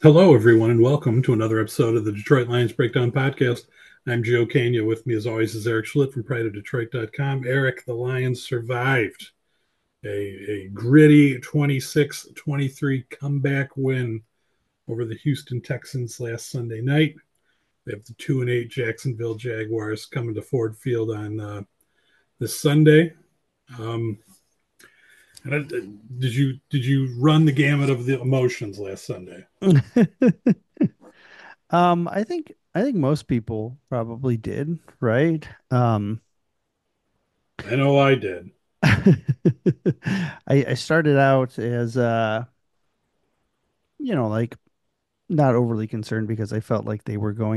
Hello, everyone, and welcome to another episode of the Detroit Lions Breakdown Podcast. I'm Joe Kania. With me, as always, is Eric Schlitt from PrideOfDetroit.com. Eric, the Lions survived a gritty 26-23 comeback win over the Houston Texans last Sunday night. They have the 2-8 Jacksonville Jaguars coming to Ford Field on this Sunday. Did you run the gamut of the emotions last Sunday? I think most people probably did, right? I know I did. I started out as like not overly concerned because I felt like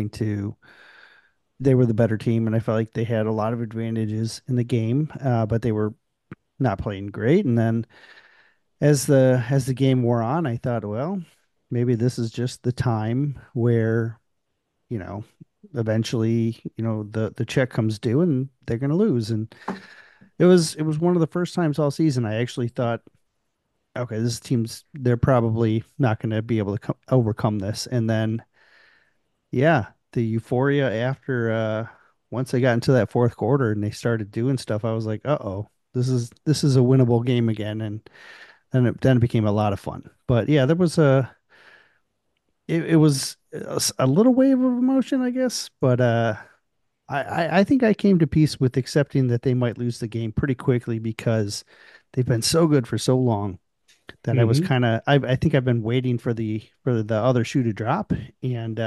they were the better team and I felt like they had a lot of advantages in the game, but they were not playing great. And then as the game wore on, I thought, well, maybe this is just the time where, you know, eventually, the check comes due and they're going to lose. And it was one of the first times all season I actually thought, okay, this team's they're probably not going to be able to overcome this. And then, yeah, the euphoria after once they got into that fourth quarter and they started doing stuff, I was like, uh-oh, this is a winnable game again. And then it became a lot of fun. But yeah, there was it was a little wave of emotion, I guess. But I think I came to peace with accepting that they might lose the game pretty quickly because they've been so good for so long that I was Mm-hmm. kind of I think I've been waiting for the other shoe to drop. And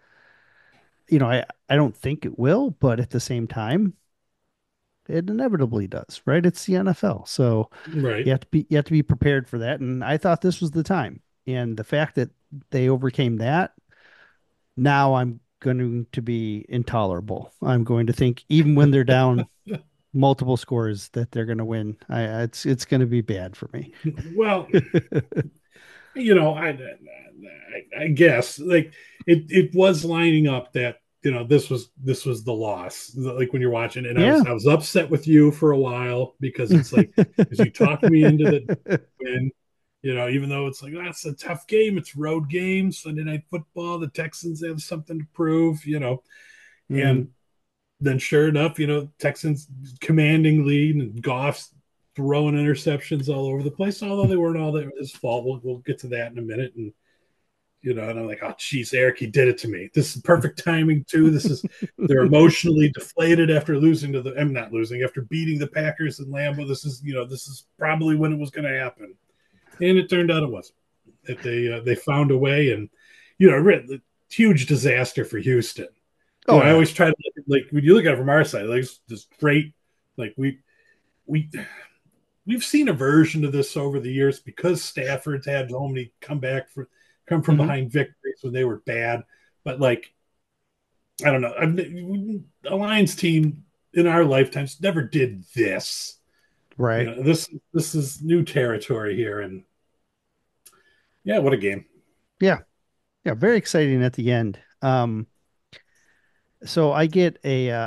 I don't think it will, but at the same time it inevitably does, right? It's the NFL. So Right. you have to be prepared for that, and I thought this was the time. And the fact that they overcame that, now I'm going to be intolerable. I'm going to think even when they're down multiple scores that they're going to win. It's going to be bad for me. Well, I guess like it was lining up that this was the loss. Like when you're watching, and I was Yeah. I was upset with you for a while because it's like because you talked me into the win. Even though it's like that's a tough game, it's road game, Sunday night football. The Texans have something to prove. Hmm. And then sure enough, Texans commanding lead and Goff's throwing interceptions all over the place. Although they weren't all his fault, we'll get to that in a minute. And I'm like, oh, geez, Eric, he did it to me. This is perfect timing too. They're emotionally deflated after losing to I'm not losing after beating the Packers and Lambeau. This is probably when it was going to happen, and it turned out it wasn't. That they found a way, and huge disaster for Houston. Oh I yeah. always try to like when you look at it from our side, like it's just great. Like we we've seen a version of this over the years because Stafford's had so many come from Hmm. behind victories when they were bad. But like I don't know, a Lions team in our lifetimes never did this. Right. This is new territory here, and yeah, what a game. Yeah. Yeah. Very exciting at the end. So I get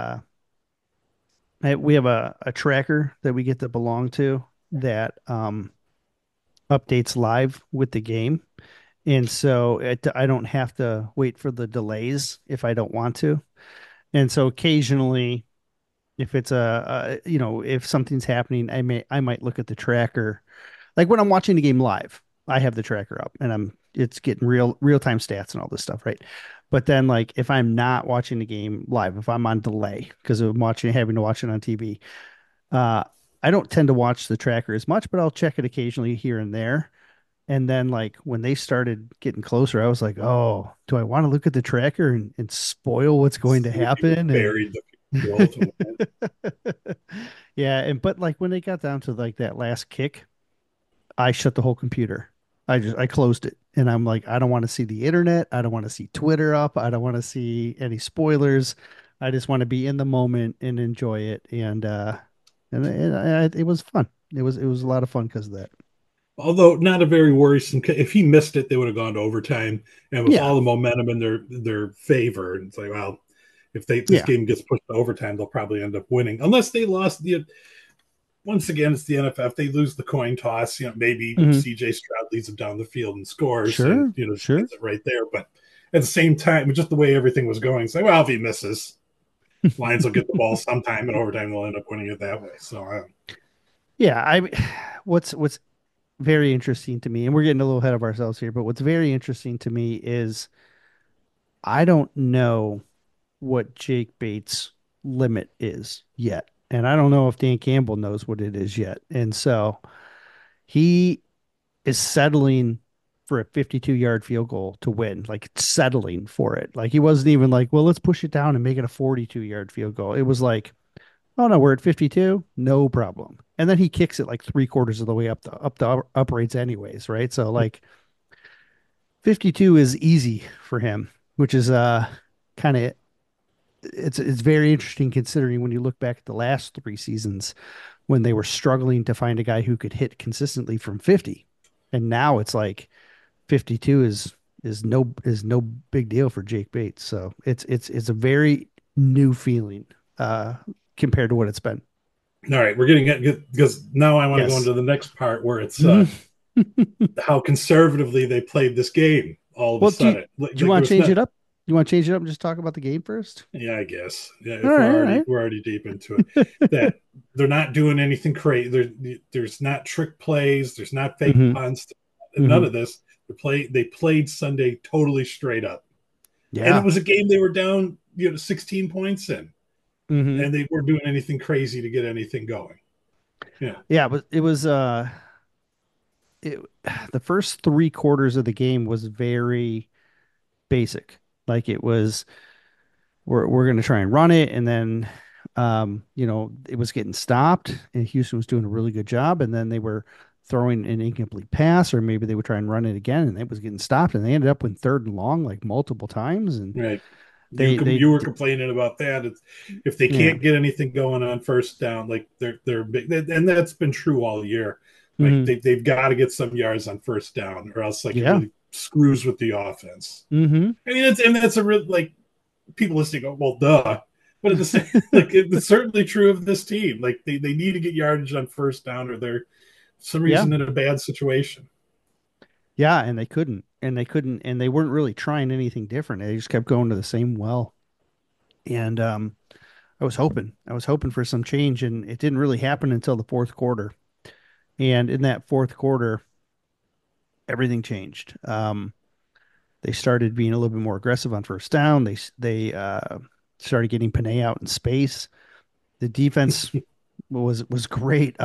we have a tracker that we get to belong to that updates live with the game. And so I don't have to wait for the delays if I don't want to. And so occasionally, if it's if something's happening, I might look at the tracker. Like when I'm watching the game live, I have the tracker up and it's getting real time stats and all this stuff, right? But then like if I'm not watching the game live, if I'm on delay because I'm having to watch it on TV, uh, I don't tend to watch the tracker as much, but I'll check it occasionally here and there. And then like when they started getting closer, I was like, oh, do I want to look at the tracker and spoil what's going to See if you happen? And buried the field goal. yeah, and but like when they got down to like that last kick, I shut the whole computer. I closed it. And I'm like, I don't want to see the internet. I don't want to see Twitter up. I don't want to see any spoilers. I just want to be in the moment and enjoy it. And it was fun. It was a lot of fun because of that. Although not a very worrisome. If he missed it, they would have gone to overtime, and with Yeah. all the momentum in their favor, it's like, well, if this Yeah. game gets pushed to overtime, they'll probably end up winning, unless they lost the. once again, it's the NFF. They lose the coin toss. Maybe Hmm. CJ Stroud leads them down the field and scores, and Sure, just sure. ends it right there. But at the same time, just the way everything was going, it's like, well, if he misses, Lions will get the ball sometime in overtime. They'll end up winning it that way. So, Yeah, what's very interesting to me, and we're getting a little ahead of ourselves here, but what's very interesting to me is I don't know what Jake Bates' limit is yet. And I don't know if Dan Campbell knows what it is yet. And so he is settling for a 52-yard field goal to win, like settling for it. Like he wasn't even like, well, let's push it down and make it a 42-yard field goal. It was like, oh no, we're at 52, no problem. And then he kicks it like three-quarters of the way up the uprights anyways, right? So like 52 is easy for him, which is kind of it's very interesting considering when you look back at the last three seasons when they were struggling to find a guy who could hit consistently from 50. And now it's like 52 is no big deal for Jake Bates. So it's a very new feeling uh compared to what it's been. all right, we're getting it because now I want to go Yes. into the next part where it's Mhm. how conservatively they played this game all of a Well, do sudden. you Like there want to was change not. it up? You want to change it up and just talk about the game first? Yeah, I guess. Yeah, All if right, all right. we're already deep into it, that they're not doing anything crazy. There's not trick plays. There's not fake Hmm. punts. None Hmm. of this. They played Sunday totally straight up, and it Yeah. was a game they were down 16 points in, Hmm. and they weren't doing anything crazy to get anything going. Yeah, Yeah, but it was it, the first three quarters of the game was very basic. Like it was, we're going to try and run it, and then, it was getting stopped, and Houston was doing a really good job, and then they were throwing an incomplete pass, or maybe they would try and run it again, and it was getting stopped, and they ended up with third and long like multiple times, and right. they, You were complaining about that. If they yeah, can't get anything going on first down, like they're big, and that's been true all year. Like hmm, they've got to get some yards on first down, or else like it yeah, really screws with the offense. hmm, I mean, that's a real like people listening go, well, duh. But at the same, like it's certainly true of this team. Like they need to get yardage on first down, or they're for some yeah, reason in a bad situation. yeah, and they couldn't, and they weren't really trying anything different. They just kept going to the same well, and I was hoping for some change, and it didn't really happen until the fourth quarter. And in that fourth quarter, everything changed. They started being a little bit more aggressive on first down. They started getting Panay out in space. The defense was great.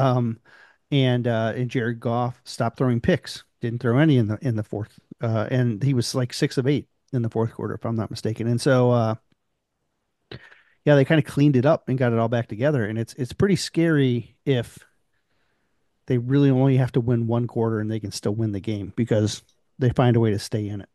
And Jared Goff stopped throwing picks. Didn't throw any in the fourth. And he was like 6 of 8 in the fourth quarter, if I'm not mistaken. And so yeah, they kind of cleaned it up and got it all back together. And it's pretty scary if they really only have to win one quarter and they can still win the game because they find a way to stay in it.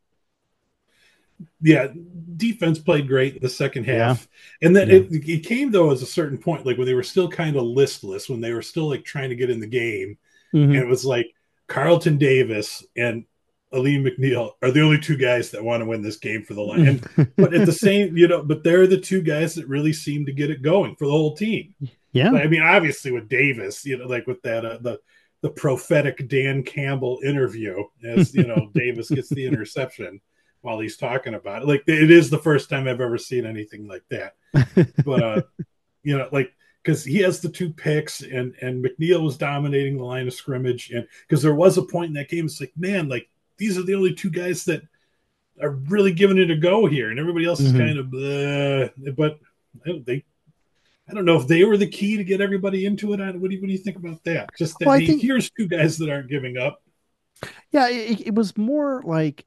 Yeah, defense played great in the second Yeah. half, and then Yeah. it came though as a certain point, like when they were still kind of listless, when they were still like trying to get in the game, Hmm. and it was like Carlton Davis and Aleem McNeil are the only two guys that want to win this game for the line, and but at the same, but they're the two guys that really seem to get it going for the whole team. Yeah. I mean, obviously with Davis, like with that the prophetic Dan Campbell interview, as Davis gets the interception while he's talking about it. Like it is the first time I've ever seen anything like that. But like because he has the two picks and McNeil was dominating the line of scrimmage, and because there was a point in that game, it's like man, like these are the only two guys that are really giving it a go here, and everybody else is Hmm. kind of but they I don't know if they were the key to get everybody into it. What do you think about that? Just that Well, I hey, think, here's two guys that aren't giving up. yeah, it was more like,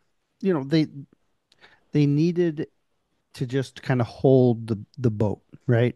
they needed to just kind of hold the boat, right?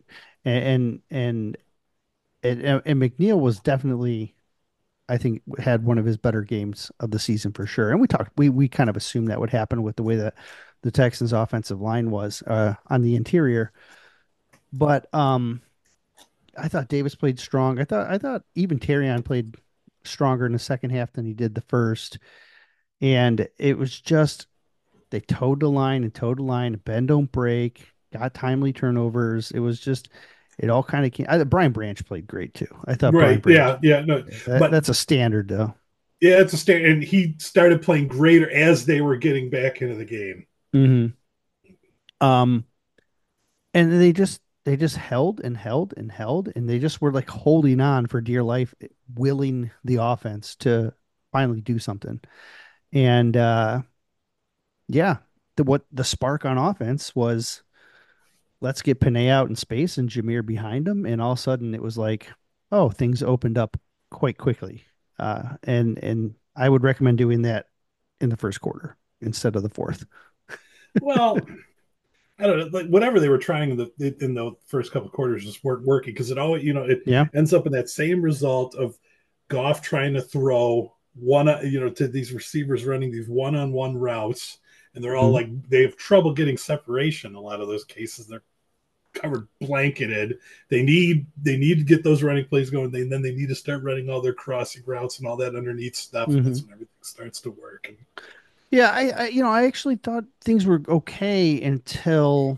And McNeil was definitely, I think, had one of his better games of the season for sure. And we kind of assumed that would happen with the way that the Texans offensive line was on the interior. But I thought Davis played strong. I thought even Terrion played stronger in the second half than he did the first. And it was just they towed the line and towed the line, bend don't break, got timely turnovers. It was just it all kind of came. Brian Branch played great too. I thought Brian Right. Branch. Yeah. Yeah. No, but That's a standard though. yeah, it's a stand, and he started playing greater as they were getting back into the game. Hmm. Um, and they just held and held and held, and they just were like holding on for dear life, willing the offense to finally do something. And yeah, what the spark on offense was, let's get Panay out in space and Jameer behind him, and all of a sudden it was like, oh, things opened up quite quickly. And I would recommend doing that in the first quarter instead of the fourth. Well, I don't know, like whatever they were trying in the first couple of quarters just weren't working because it always, it Yeah. ends up in that same result of Goff trying to throw one, to these receivers running these one-on-one routes, and they're all Mhm. like they have trouble getting separation. In a lot of those cases, they're covered blanketed. They need to get those running plays going. Then they need to start running all their crossing routes and all that underneath stuff, and that's Mhm. when everything starts to work. And Yeah, I actually thought things were okay until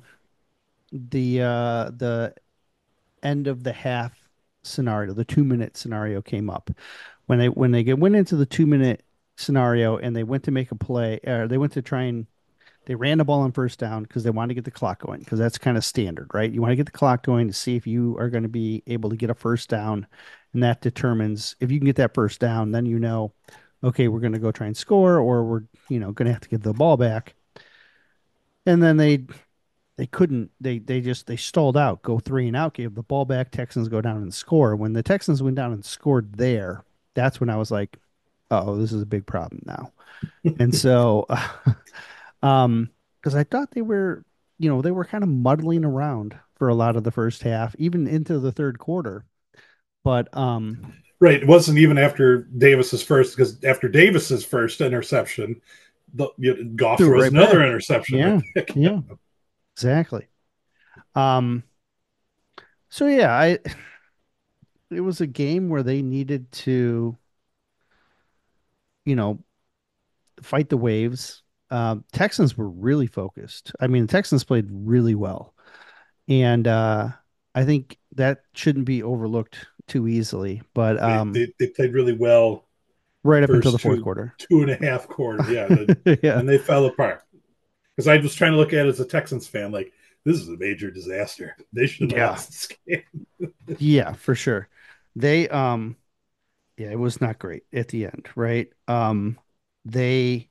the end of the half scenario, the 2 minute scenario came up. Went into the 2 minute scenario and they went to make a play, they went to try and they ran the ball on first down because they wanted to get the clock going because that's kind of standard, right? You want to get the clock going to see if you are going to be able to get a first down, and that determines if you can get that first down, then okay, we're going to go try and score, or we're going to have to give the ball back. And then they couldn't. They stalled out, go three and out, gave the ball back. Texans go down and score. When the Texans went down and scored there, that's when I was like, oh, this is a big problem now. And so, because I thought they were kind of muddling around for a lot of the first half, even into the third quarter. But right, it wasn't even after Davis's first because after Davis's first interception, Goff threw it throws right another back. interception right Yeah, back. yeah, exactly. Um, so yeah, I it was a game where they needed to, you know, fight the waves. Texans were really focused. I mean, the Texans played really well, and I think that shouldn't be overlooked too easily. But They played really well right up until the first fourth two quarter. two and a half quarters. Yeah, Yeah, and they fell apart because I was trying to look at it as a Texans fan, like this is a major disaster. They shouldn't have yeah, lost this game. yeah, for sure. They yeah, it was not great at the end, right? They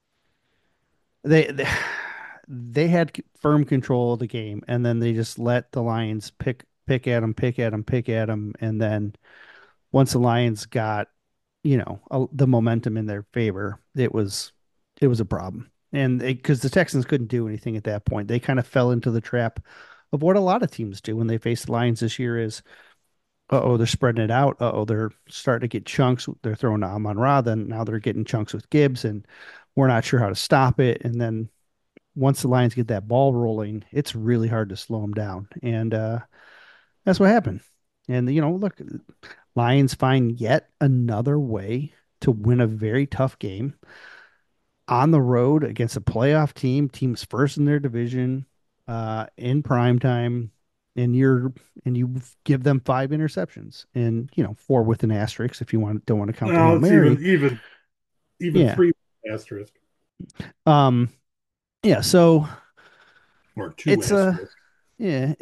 they they had firm control of the game, and then they just let the Lions pick at them, pick at them, pick at them, and then once the Lions got the momentum in their favor, it was a problem, and because the Texans couldn't do anything at that point, they kind of fell into the trap of what a lot of teams do when they face the Lions this year is, oh, they're spreading it out. Oh, they're starting to get chunks. They're throwing to Amon Ra. Then now they're getting chunks with Gibbs, and we're not sure how to stop it. And then once the Lions get that ball rolling, it's really hard to slow them down. And that's what happened. And look, Lions find yet another way to win a very tough game on the road against a playoff teams first in their division, in prime time, and you give them five interceptions, and four with an asterisk if you don't want to count the No, Hail it's Mary. even Yeah. three asterisk Um, yeah, so or two it's a asterisk. yeah,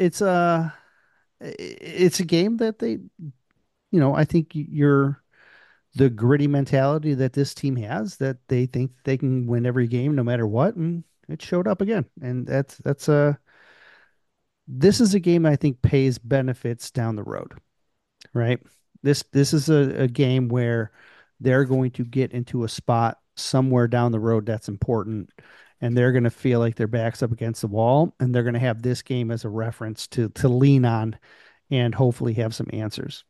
it's a game that I think you're the gritty mentality that this team has, that they think they can win every game no matter what, and it showed up again. And that's a this is a game I think pays benefits down the road, right? This is a game where they're going to get into a spot somewhere down the road that's important, and they're going to feel like their back's up against the wall, and they're going to have this game as a reference to lean on and hopefully have some answers.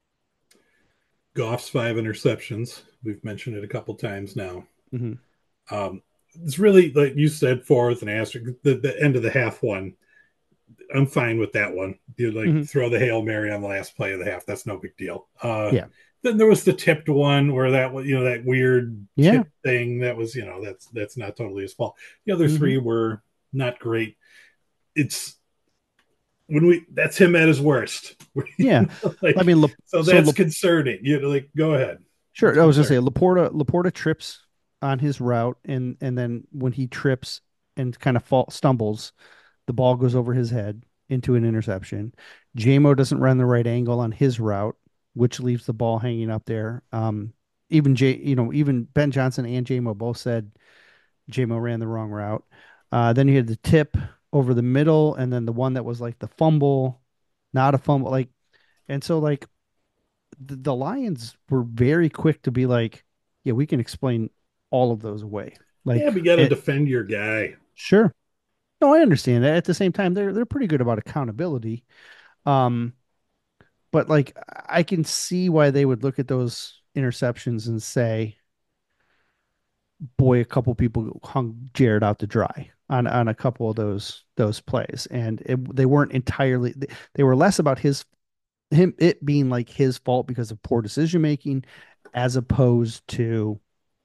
Goff's five interceptions. We've mentioned it a couple times now. Mm-hmm. Um, it's really like you said, four with an asterisk. The end of the half one, I'm fine with that one. You like Mm-hmm. throw the Hail Mary on the last play of the half. That's no big deal. Yeah. Then there was the tipped one where that was, that weird Yeah. tip thing that was, that's not totally his fault. The other Mm-hmm. three were not great. It's when we that's him at his worst. Yeah. I Like, mean, so so that's concerning. You know, like, go ahead. It's sure. I was gonna say concerning. Laporta trips on his route, and then when he trips and kind of stumbles, the ball goes over his head into an interception. JMO doesn't run the right angle on his route, which leaves the ball hanging up there. Even Ben Johnson and JMO both said JMO ran the wrong route. Then you had the tip over the middle, and then the one that was like the fumble, not a fumble, like, and so like the Lions were very quick to be like, yeah, we can explain all of those away. Yeah, Like, but you got to it, defend your guy. sure. No, I understand that. At the same time, they're pretty good about accountability. Um, but like I can see why they would look at those interceptions and say, boy, a couple people hung Jared out to dry on a couple of those plays. And they weren't entirely they were less about him it being like his fault because of poor decision making as opposed to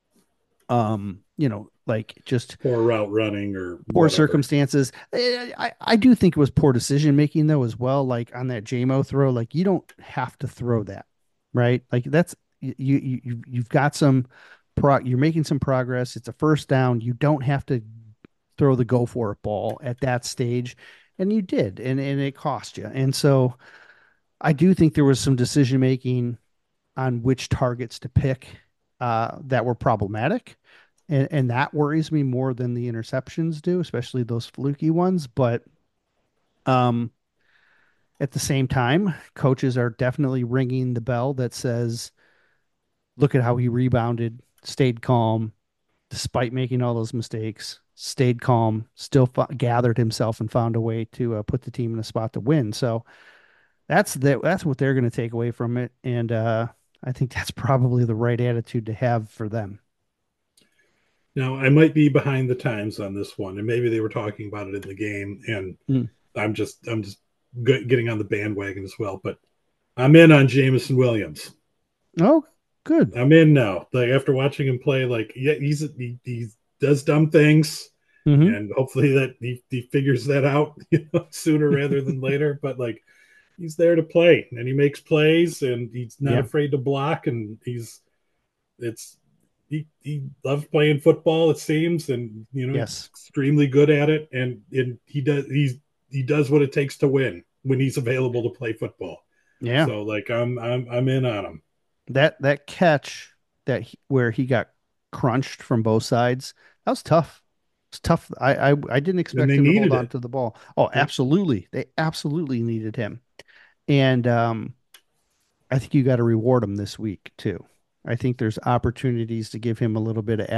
like just Poor route running or poor whatever. circumstances. I do think it was poor decision making though as well. Like on that JMO throw, like you don't have to throw that, right? Like that's you've got some you're making some progress. It's a first down. You don't have to throw the go for it ball at that stage, and you did, and it cost you. And so I do think there was some decision making on which targets to pick that were problematic. And that worries me more than the interceptions do, especially those fluky ones. But um, at the same time, coaches are definitely ringing the bell that says, look at how he rebounded, stayed calm, despite making all those mistakes, stayed calm, still gathered himself and found a way to put the team in a spot to win. So that's what they're going to take away from it. And I think that's probably the right attitude to have for them. Now, I might be behind the times on this one, and maybe they were talking about it in the game, and Mm. I'm just getting on the bandwagon as well. But I'm in on Jameson Williams. Oh, good. I'm in now. Like after watching him play, like yeah, he does dumb things, Hmm. and hopefully that he figures that out, sooner rather than later. But like he's there to play, and he makes plays, and he's not Yeah. afraid to block, and it's he loves playing football. It seems, and he's Yes. extremely good at it, and he does what it takes to win when he's available to play football. Yeah. So like I'm in on him. That catch where he got crunched from both sides, that was tough. It's tough. I didn't And expect they him to hold needed on it. to the ball. Oh, Yep. absolutely. They absolutely needed him. And I think you got to reward him this week too. I think there's opportunities to give him a little bit of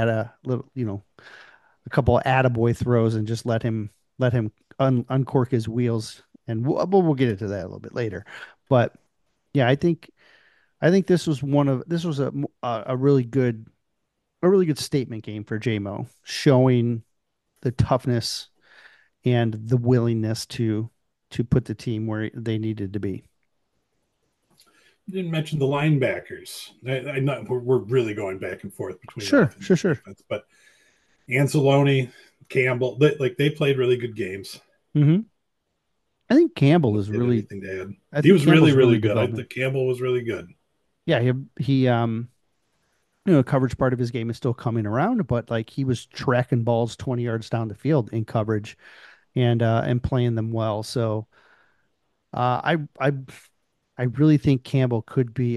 a couple of attaboy throws and just let him uncork his wheels. And we'll get into that a little bit later. But yeah, I think this was a really good statement game for JMO, showing the toughness and the willingness to put the team where they needed to be. You didn't mention the linebackers. We're really going back and forth between Sure, offense sure, and sure. defense, but Anzalone, Campbell, they played really good games. Hmm. I think I don't Campbell know is if you had really anything to add. I He think was really, Campbell's really really good. I developing. think Campbell was really good. Yeah, coverage part of his game is still coming around, but like he was tracking balls 20 yards down the field in coverage and playing them well. So I really think Campbell could be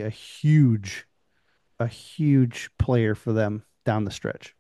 a huge player for them down the stretch.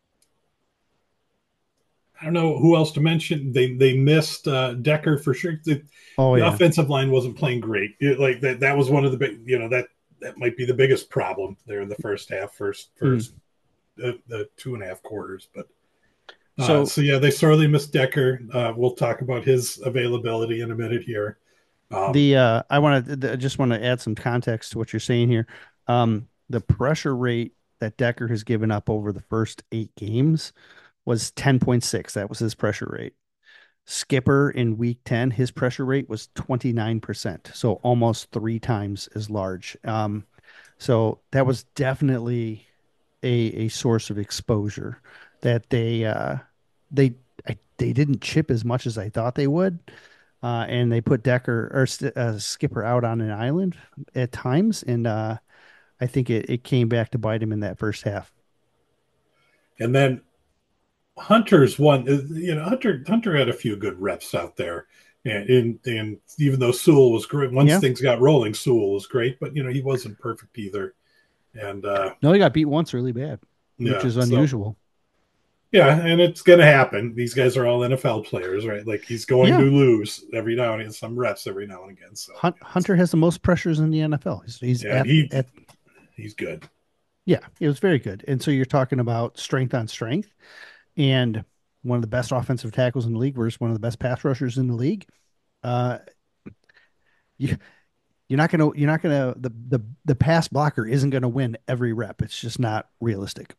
I don't know who else to mention. They missed Decker for sure. Oh The yeah. offensive line wasn't playing great. Like that was one of the big. That might be the biggest problem there in the first half, Mm. first the 2.5 quarters. But So so yeah, they sorely missed Decker. We'll talk about his availability in a minute here. Um, the I just want to add some context to what you're saying here. The pressure rate that Decker has given up over the first 8 games was 10.6. That was his pressure rate. Skipper in week 10, his pressure rate was 29%, so almost 3 times as large. So that was definitely a source of exposure that they didn't chip as much as I thought they would, and they put Decker or Skipper out on an island at times, and I think it came back to bite him in that first half. And then Hunter's one. Hunter had a few good reps out there, and even though Sewell was great, once Yeah, things got rolling, Sewell was great, but he wasn't perfect either. And no, he got beat once really bad, which yeah, is so unusual. yeah, and it's going to happen. These guys are all NFL players, right? Like he's going to Yeah, lose every now and again, some reps every now and again. So Hunter has the most pressures in the NFL. He's yeah, and he at he's good. yeah, it was very good. And so you're talking about strength on strength, and one of the best offensive tackles in the league versus one of the best pass rushers in the league. Uh, you, you're not gonna the pass blocker isn't gonna win every rep. It's just not realistic.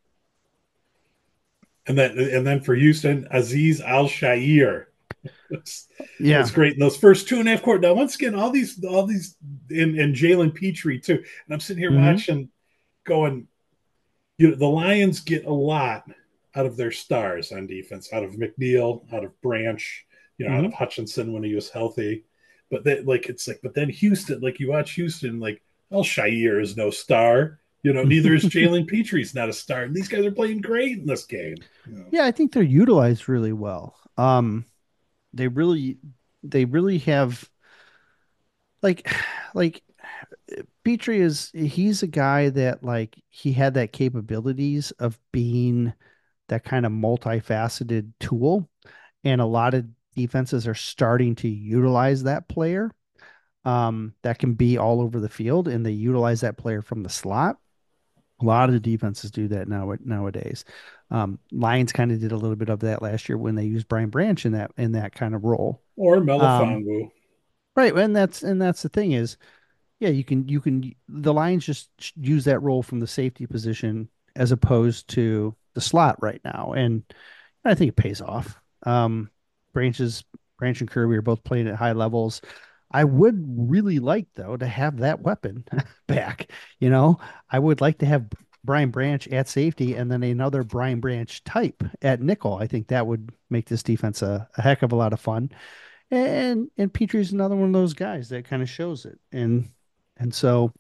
And then for Houston, Aziz Al Shair Yeah. was great in those first 2.5 quarters. Now, once again, all these, and Jalen Petrie too. And I'm sitting here Hmm. watching, going, the Lions get a lot out of their stars on defense, out of McNeil, out of Branch, out Hmm. of Hutchinson when he was healthy. But then, but then Houston, like you watch Houston, like, well, Shair is no star. Neither is Jalen Petrie's not a star. And these guys are playing great in this game. Yeah, I think they're utilized really well. They really, they really have like, like Petrie he's a guy that like he had that capabilities of being that kind of multifaceted tool, and a lot of defenses are starting to utilize that player. That can be all over the field, and they utilize that player from the slot. A lot of the defenses do that nowadays. Lions kind of did a little bit of that last year when they used Brian Branch in that kind of role. Or Um, Melifonwu. right, and that's the thing is, yeah, you can the Lions just use that role from the safety position as opposed to the slot right now, and I think it pays off. Branches Branch and Kirby are both playing at high levels. I would really like though to have that weapon back. You know, I would like to have Brian Branch at safety and then another Brian Branch type at nickel. I think that would make this defense a heck of a lot of fun. And Petrie's another one of those guys that kind of shows it. And so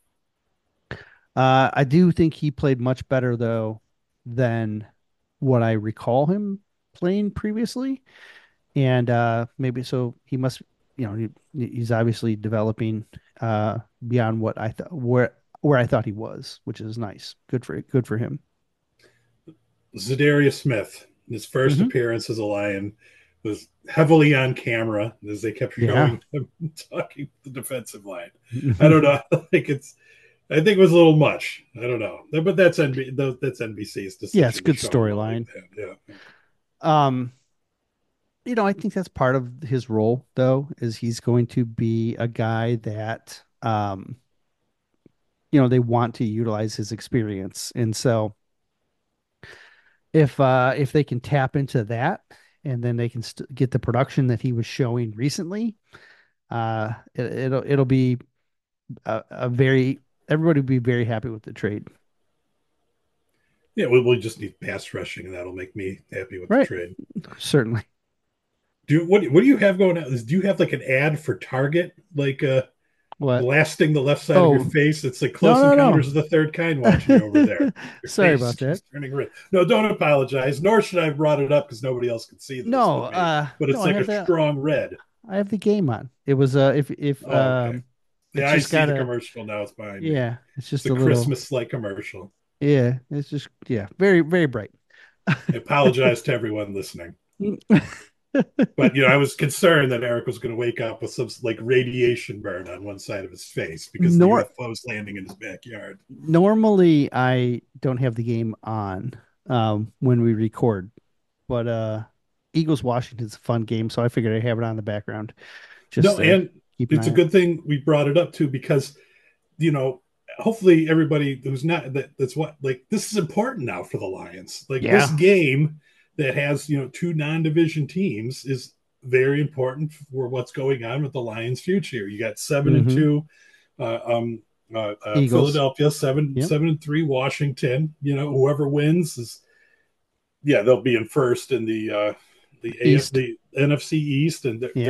I do think he played much better though than what I recall him playing previously. And maybe so he must, he's obviously developing beyond what I thought where I thought he was, which is nice. Good for him. Zadarius Smith, his first Hmm. appearance as a Lion, was heavily on camera as they kept Yeah. showing him talking to the defensive line. I don't know. I think it was a little much. I don't know. But that's NBC's Yeah, it's a decision to good show him like storyline. that. Yeah. Um, I think that's part of his role though, is he's going to be a guy that they want to utilize his experience. And so if they can tap into that and then they can get the production that he was showing recently, it'll be a very everybody will be very happy with the trade. Yeah, we'll just need pass rushing, and that'll make me happy with the Right. trade. Certainly. What do you have going on? Do you have like an ad for Target, like What? blasting the left side of your Oh, face? It's like Close no, Encounters of the Third Kind watching you over there. no. Your Sorry face about that. keeps turning red. No, don't apologize. Nor should I have brought it up because nobody else can see this No, but me. But no, it's like a strong red. I have the game on. It was if Oh, okay. Yeah, it's I just see got the a commercial now. It's behind me. yeah, it's It's just a a little Christmas like commercial. yeah, it's just yeah, very very bright. I apologize to everyone listening. But I was concerned that Eric was going to wake up with some like radiation burn on one side of his face because the Nor UFO is landing in his backyard. Normally I don't have the game on when we record, but Eagles Washington's a fun game, so I figured I'd have it on in the background just No, to and keep an it's a eye on. good thing we brought it up too because you know hopefully everybody who's not that's what like this is important now for the Lions. Like this Yeah. game that has two non-division teams is very important for what's going on with the Lions' future. You got seven and Mm-hmm. two Eagles. Philadelphia, seven Yep. 7-3 Washington. Whoever wins is they'll be in first in the East. NFC East, and Yeah.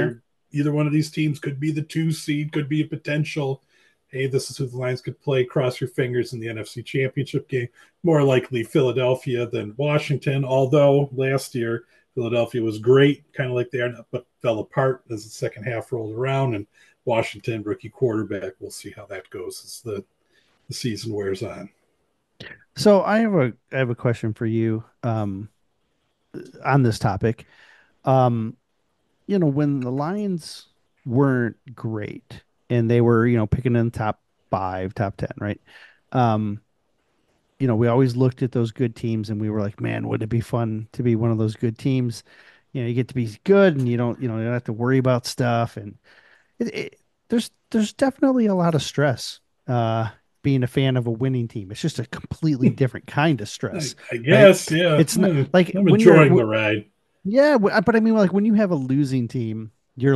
either one of these teams could be the 2 seed, could be a potential. Hey, this is who the Lions could play. Cross your fingers in the NFC Championship game. More likely Philadelphia than Washington, although last year Philadelphia was great, kind of like they are, but fell apart as the second half rolled around. And Washington, rookie quarterback, we'll see how that goes as the season wears on. So I have a question for you on this topic. Um, when the Lions weren't great and they were, picking in the top 5, top 10, right? Um, we always looked at those good teams and we were like, man, would it be fun to be one of those good teams? You get to be good and you don't have to worry about stuff. And it, it, there's definitely a lot of stress being a fan of a winning team. It's just a completely different kind of stress, I right? guess, yeah. It's not like I'm enjoying the ride. yeah, but I mean, like when you have a losing team,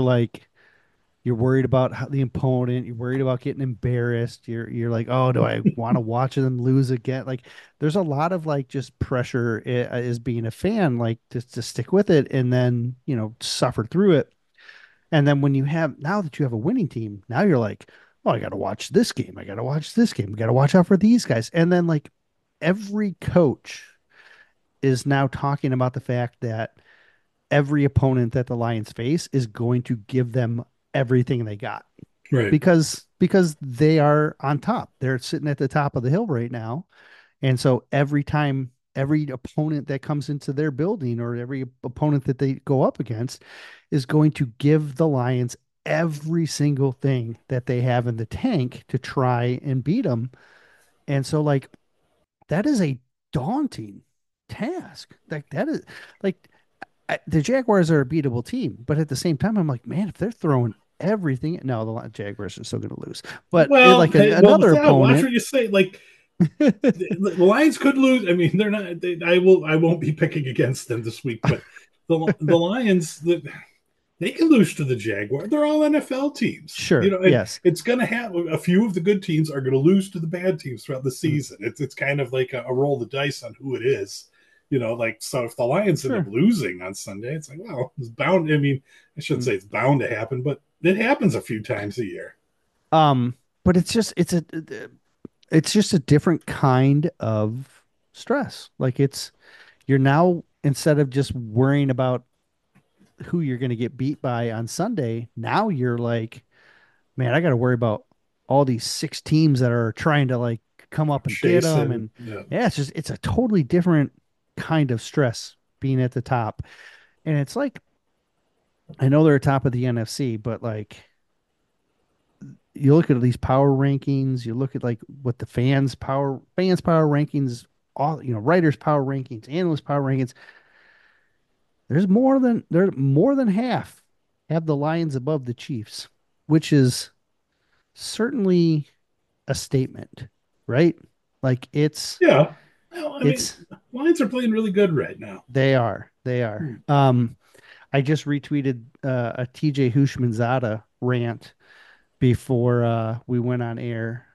you're worried about the opponent. You're worried about getting embarrassed. You're like, oh, do I want to watch them lose again? Like, there's a lot of like just pressure as being a fan, like just to stick with it and then suffer through it. And then now that you have a winning team, now you're like, oh, I got to watch this game. I got to watch this game. We got to watch out for these guys. And then like every coach is now talking about the fact that every opponent that the Lions face is going to give them everything they got Right, because they are on top. They're sitting at the top of the hill right now. And so every time every opponent that comes into their building or every opponent that they go up against is going to give the Lions every single thing that they have in the tank to try and beat them. And so like that is a daunting task. Like that is like the Jaguars are a beatable team, but at the same time, I'm like, man, if they're throwing everything, no, the Jaguars are still going to lose. But well, like hey, well, another yeah, watch opponent, what you say. Like the Lions could lose. I mean, they're not. I won't be picking against them this week, but the Lions, they can lose to the Jaguar. They're all NFL teams, sure, and yes, it's going to have a few of the good teams are going to lose to the bad teams throughout the mm, season. It's kind of like a roll the dice on who it is. Like so, if the Lions end up sure. losing on Sunday, it's like, well, it's bound. I mean, I shouldn't Mm. say it's bound to happen, but it happens a few times a year. But it's just a different kind of stress. Like you're now instead of just worrying about who you're going to get beat by on Sunday, now you're like, man, I got to worry about all these 6 teams that are trying to like come up and get them. Chasing, And yeah, yeah, it's a totally different kind of stress being at the top. And it's like, I know they're top of the NFC, but like you look at these power rankings, you look at like what the fans power rankings, all, writers power rankings, analyst power rankings. There's more than half have the Lions above the Chiefs, which is certainly a statement, right? Like yeah. Well, I mean, it's Lions are playing really good right now. they are. Hmm. I just retweeted a TJ Hushmanzada rant before we went on air,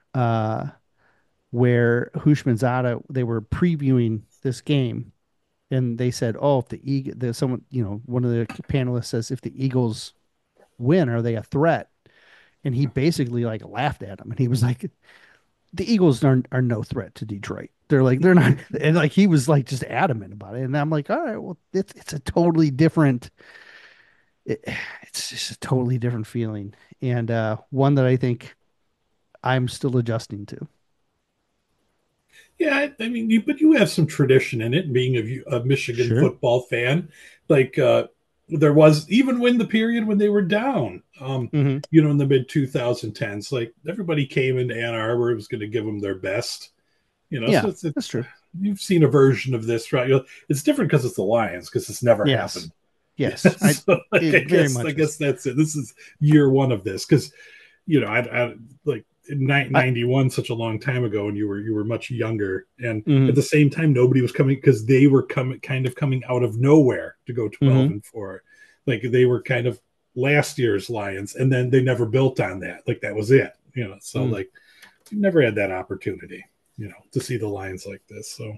where Hushmanzada they were previewing this game, and they said, "Oh, if someone, one of the panelists says, if the Eagles win, are they a threat?" And he basically like laughed at him, and he was like, the Eagles are no threat to Detroit. They're not, and like he was like just adamant about it. And I'm like, all right, well, it's a totally different, it, it's just a totally different feeling, and one that I think I'm still adjusting to. Yeah, I mean, but you have some tradition in it, being a Michigan Sure. football fan. Like there was even when the period when they were down, Hmm. in the mid 2010s, like everybody came into Ann Arbor, was going to give them their best. So Yeah, that's it's true. you've seen a version of this, right? It's different because it's the Lions, because it's never Yes, happened. Yeah, yes, so like, it very I much is. guess that's it. This is year one of this because I like in I 91, such a long time ago, and you were much younger, and at hmm the same time, nobody was coming because they were coming out of nowhere to go 12 hmm and 4. Like they were kind of last year's Lions, and then they never built on that. Like that was it. So mm. like you never had that opportunity, to see the Lions like this. So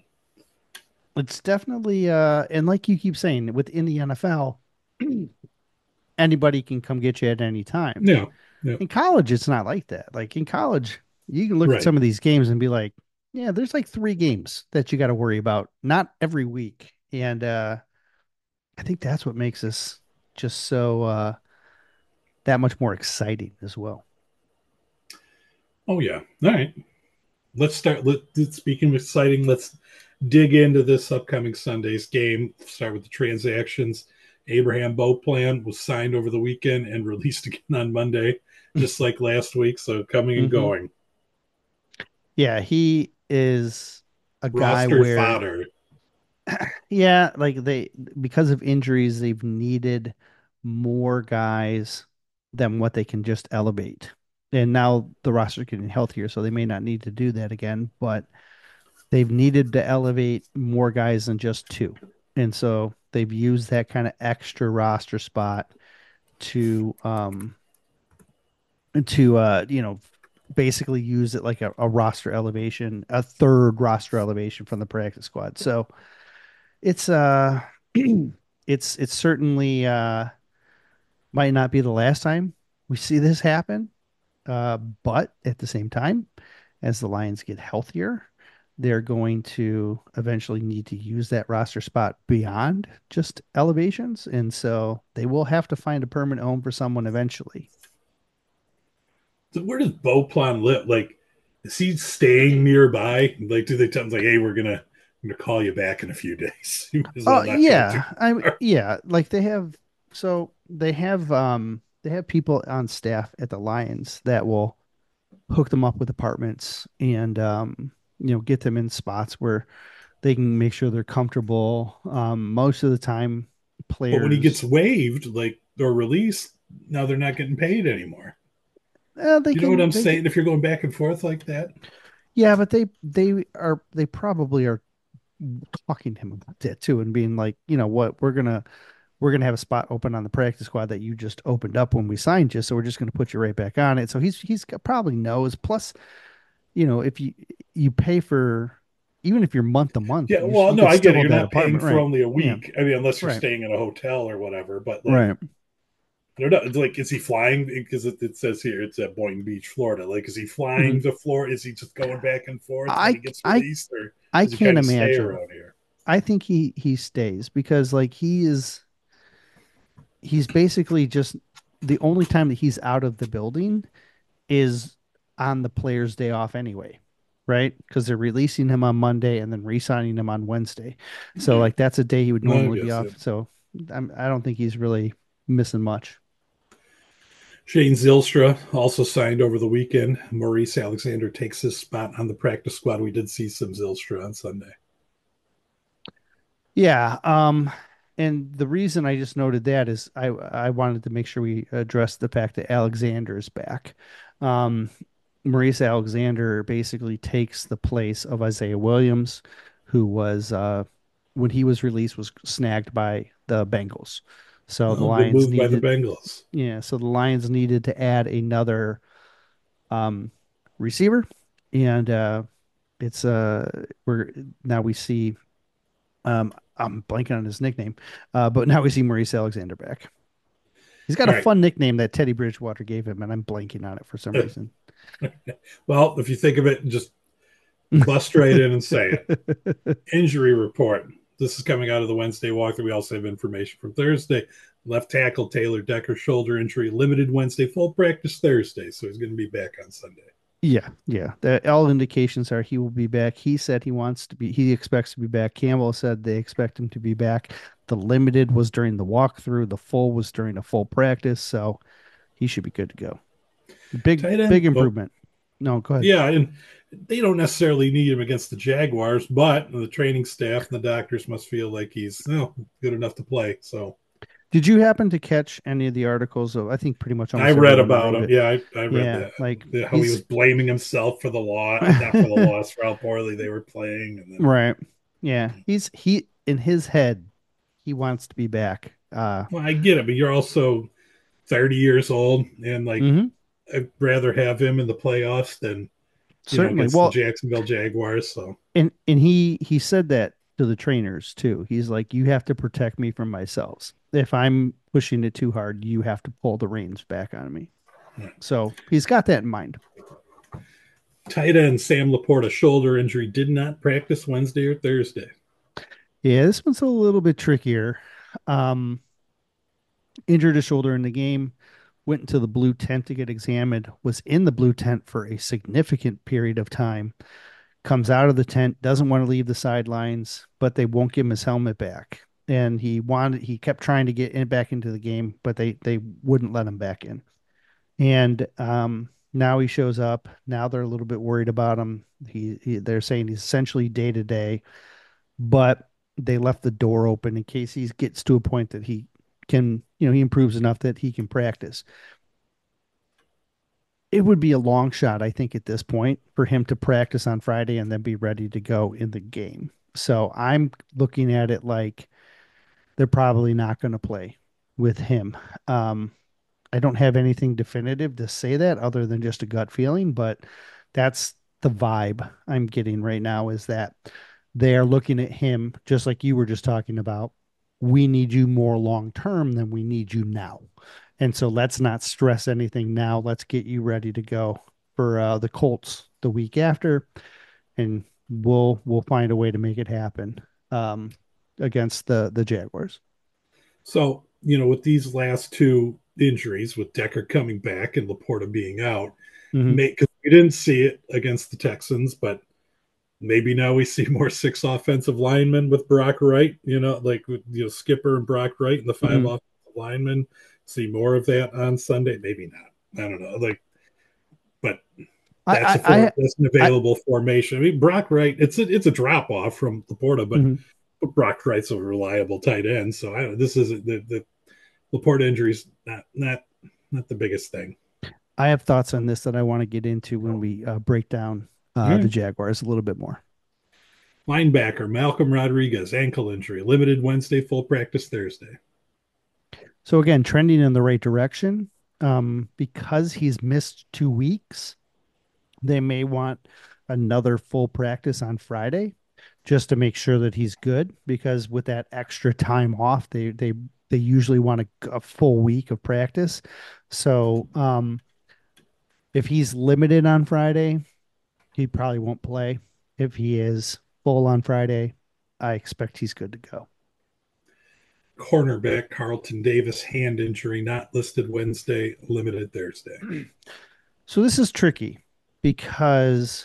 It's definitely and like you keep saying within the NFL, anybody can come get you at any time. Yeah. Yeah. In college, it's not like that. Like in college, you can look at Right. some of these games and be like, yeah, there's like three games that you got to worry about, not every week. And I think that's what makes this just so that much more exciting as well. Oh yeah. All right. Let's start. Speaking of exciting, let's dig into this upcoming Sunday's game. Start with the transactions. Abraham Boat Plan was signed over the weekend and released again on Monday, just like last week. So coming and Hmm. going. Yeah, he is a guy Roster where, fodder. yeah, like because of injuries, they've needed more guys than what they can just elevate. And now the roster's getting healthier, so they may not need to do that again, but they've needed to elevate more guys than just two. And so they've used that kind of extra roster spot to basically use it like a roster elevation, a third roster elevation from the practice squad. So it's it's certainly might not be the last time we see this happen. But at the same time, as the Lions get healthier, they're going to eventually need to use that roster spot beyond just elevations. And so they will have to find a permanent home for someone eventually. So where does Beauplan live? Like, is he staying nearby? Like, do they tell him like, "Hey, we're gonna call you back in a few days. You might as well Oh not go too yeah. far." Yeah, like they have people on staff at the Lions that will hook them up with apartments and get them in spots where they can make sure they're comfortable. Most of the time But when he gets players waived, like or released, now they're not getting paid anymore. they You know what I'm they can saying? If you're going back and forth like that, yeah, but they probably are talking to him about that too and being like, you know what, we're gonna have a spot open on the practice squad that you just opened up when we signed you, so we're just gonna put you right back on it. So probably knows. Plus, if you pay for, even if you're month to month, yeah. Well, you no, could I still get it. hold You're that not paying apartment, for right? only a Yeah, week. I mean, unless you're right, staying in a hotel or whatever. But like, right. I don't know. It's like, is he flying? Because it says here it's at Boynton Beach, Florida. Like, is he Hmm. flying to Florida? Is he just going back and forth when I he gets I released, or I does he can't kind of stay imagine. around here? I think he stays because like he's basically just the only time that he's out of the building is on the player's day off anyway, right? Because they're releasing him on Monday and then re-signing him on Wednesday. So Yeah, like that's a day he would I normally be guess. Yeah. off. So I don't think he's really missing much. Shane Zilstra also signed over the weekend. Maurice Alexander takes his spot on the practice squad. We did see some Zilstra on Sunday. Yeah. And the reason I just noted that is I wanted to make sure we addressed the fact that Alexander is back. Um, Maurice Alexander basically takes the place of Isaiah Williams, who was when he was released was snagged by the Bengals. So the Oh, good Lions move by the needed, Bengals. yeah, so the Lions needed to add another um, receiver, and it's we're now we see I'm blanking on his nickname, but now we see Maurice Alexander back. He's got All a right. fun nickname that Teddy Bridgewater gave him, and I'm blanking on it for some reason. Well, if you think of it, just bust right in and say it. Injury report. This is coming out of the Wednesday walkthrough. We also have information from Thursday. Left tackle Taylor Decker shoulder injury, limited Wednesday, full practice Thursday. So he's going to be back on Sunday. Yeah, yeah. All indications are he will be back. He said he expects to be back. Campbell said they expect him to be back. The limited was during the walkthrough, the full was during a full practice, so he should be good to go. Big, Tight end. big Oh, improvement. No, go ahead. yeah. And they don't necessarily need him against the Jaguars, but the training staff and the doctors must feel like he's good enough to play. So Did you happen to catch any of the articles of, I think pretty much I almost read everyone about wrote him. it. Yeah, I read Yeah, that. like How he was he's blaming himself for the loss, not for the loss, for how poorly they were playing. And then, right. Yeah, he in his head, he wants to be back. well, I get it, but you're also 30 years old, and like, Mhm. I'd rather have him in the playoffs than Certainly. against the Well, Jacksonville Jaguars. So and he said that to the trainers too. He's like, you have to protect me from myself. If I'm pushing it too hard, you have to pull the reins back on me. So he's got that in mind. Tight end Sam Laporta shoulder injury did not practice Wednesday or Thursday. Yeah, this one's a little bit trickier. Um, Injured his shoulder in the game, went into the blue tent to get examined, was in the blue tent for a significant period of time, comes out of the tent, doesn't want to leave the sidelines, but they won't give him his helmet back. And he kept trying to get back into the game, but they wouldn't let him back in. And now he shows up. Now they're a little bit worried about him. They're saying he's essentially day to day, but they left the door open in case he gets to a point that he can, he improves enough that he can practice. It would be a long shot, I think, at this point for him to practice on Friday and then be ready to go in the game. So I'm looking at it like they're probably not going to play with him. Um, I don't have anything definitive to say that other than just a gut feeling, but that's the vibe I'm getting right now is that they are looking at him just like you were just talking about. We need you more long term than we need you now. And so let's not stress anything now. Let's get you ready to go for the Colts the week after, and we'll find a way to make it happen um, against the Jaguars. So, with these last two injuries, with Decker coming back and Laporta being out, Mm-hmm. because we didn't see it against the Texans, but maybe now we see more six offensive linemen with Brock Wright, like Skipper and Brock Wright and the five Mm-hmm. offensive linemen. See more of that on Sunday? Maybe not. I don't know. But I that's I that's an I, I available formation. I mean, Brock Wright, it's a drop off from Laporta, but mhm. Brock Wright's a reliable tight end. So this is the Laporta injuries not the biggest thing. I have thoughts on this that I want to get into when we break down the Right. Jaguars a little bit more. Linebacker Malcolm Rodriguez ankle injury, limited Wednesday, full practice Thursday. So again, trending in the right direction. Because he's missed 2 weeks, they may want another full practice on Friday just to make sure that he's good. Because with that extra time off, they usually want a full week of practice. So if he's limited on Friday, he probably won't play. If he is full on Friday, I expect he's good to go. Cornerback Carlton Davis hand injury, not listed Wednesday, limited Thursday. So this is tricky because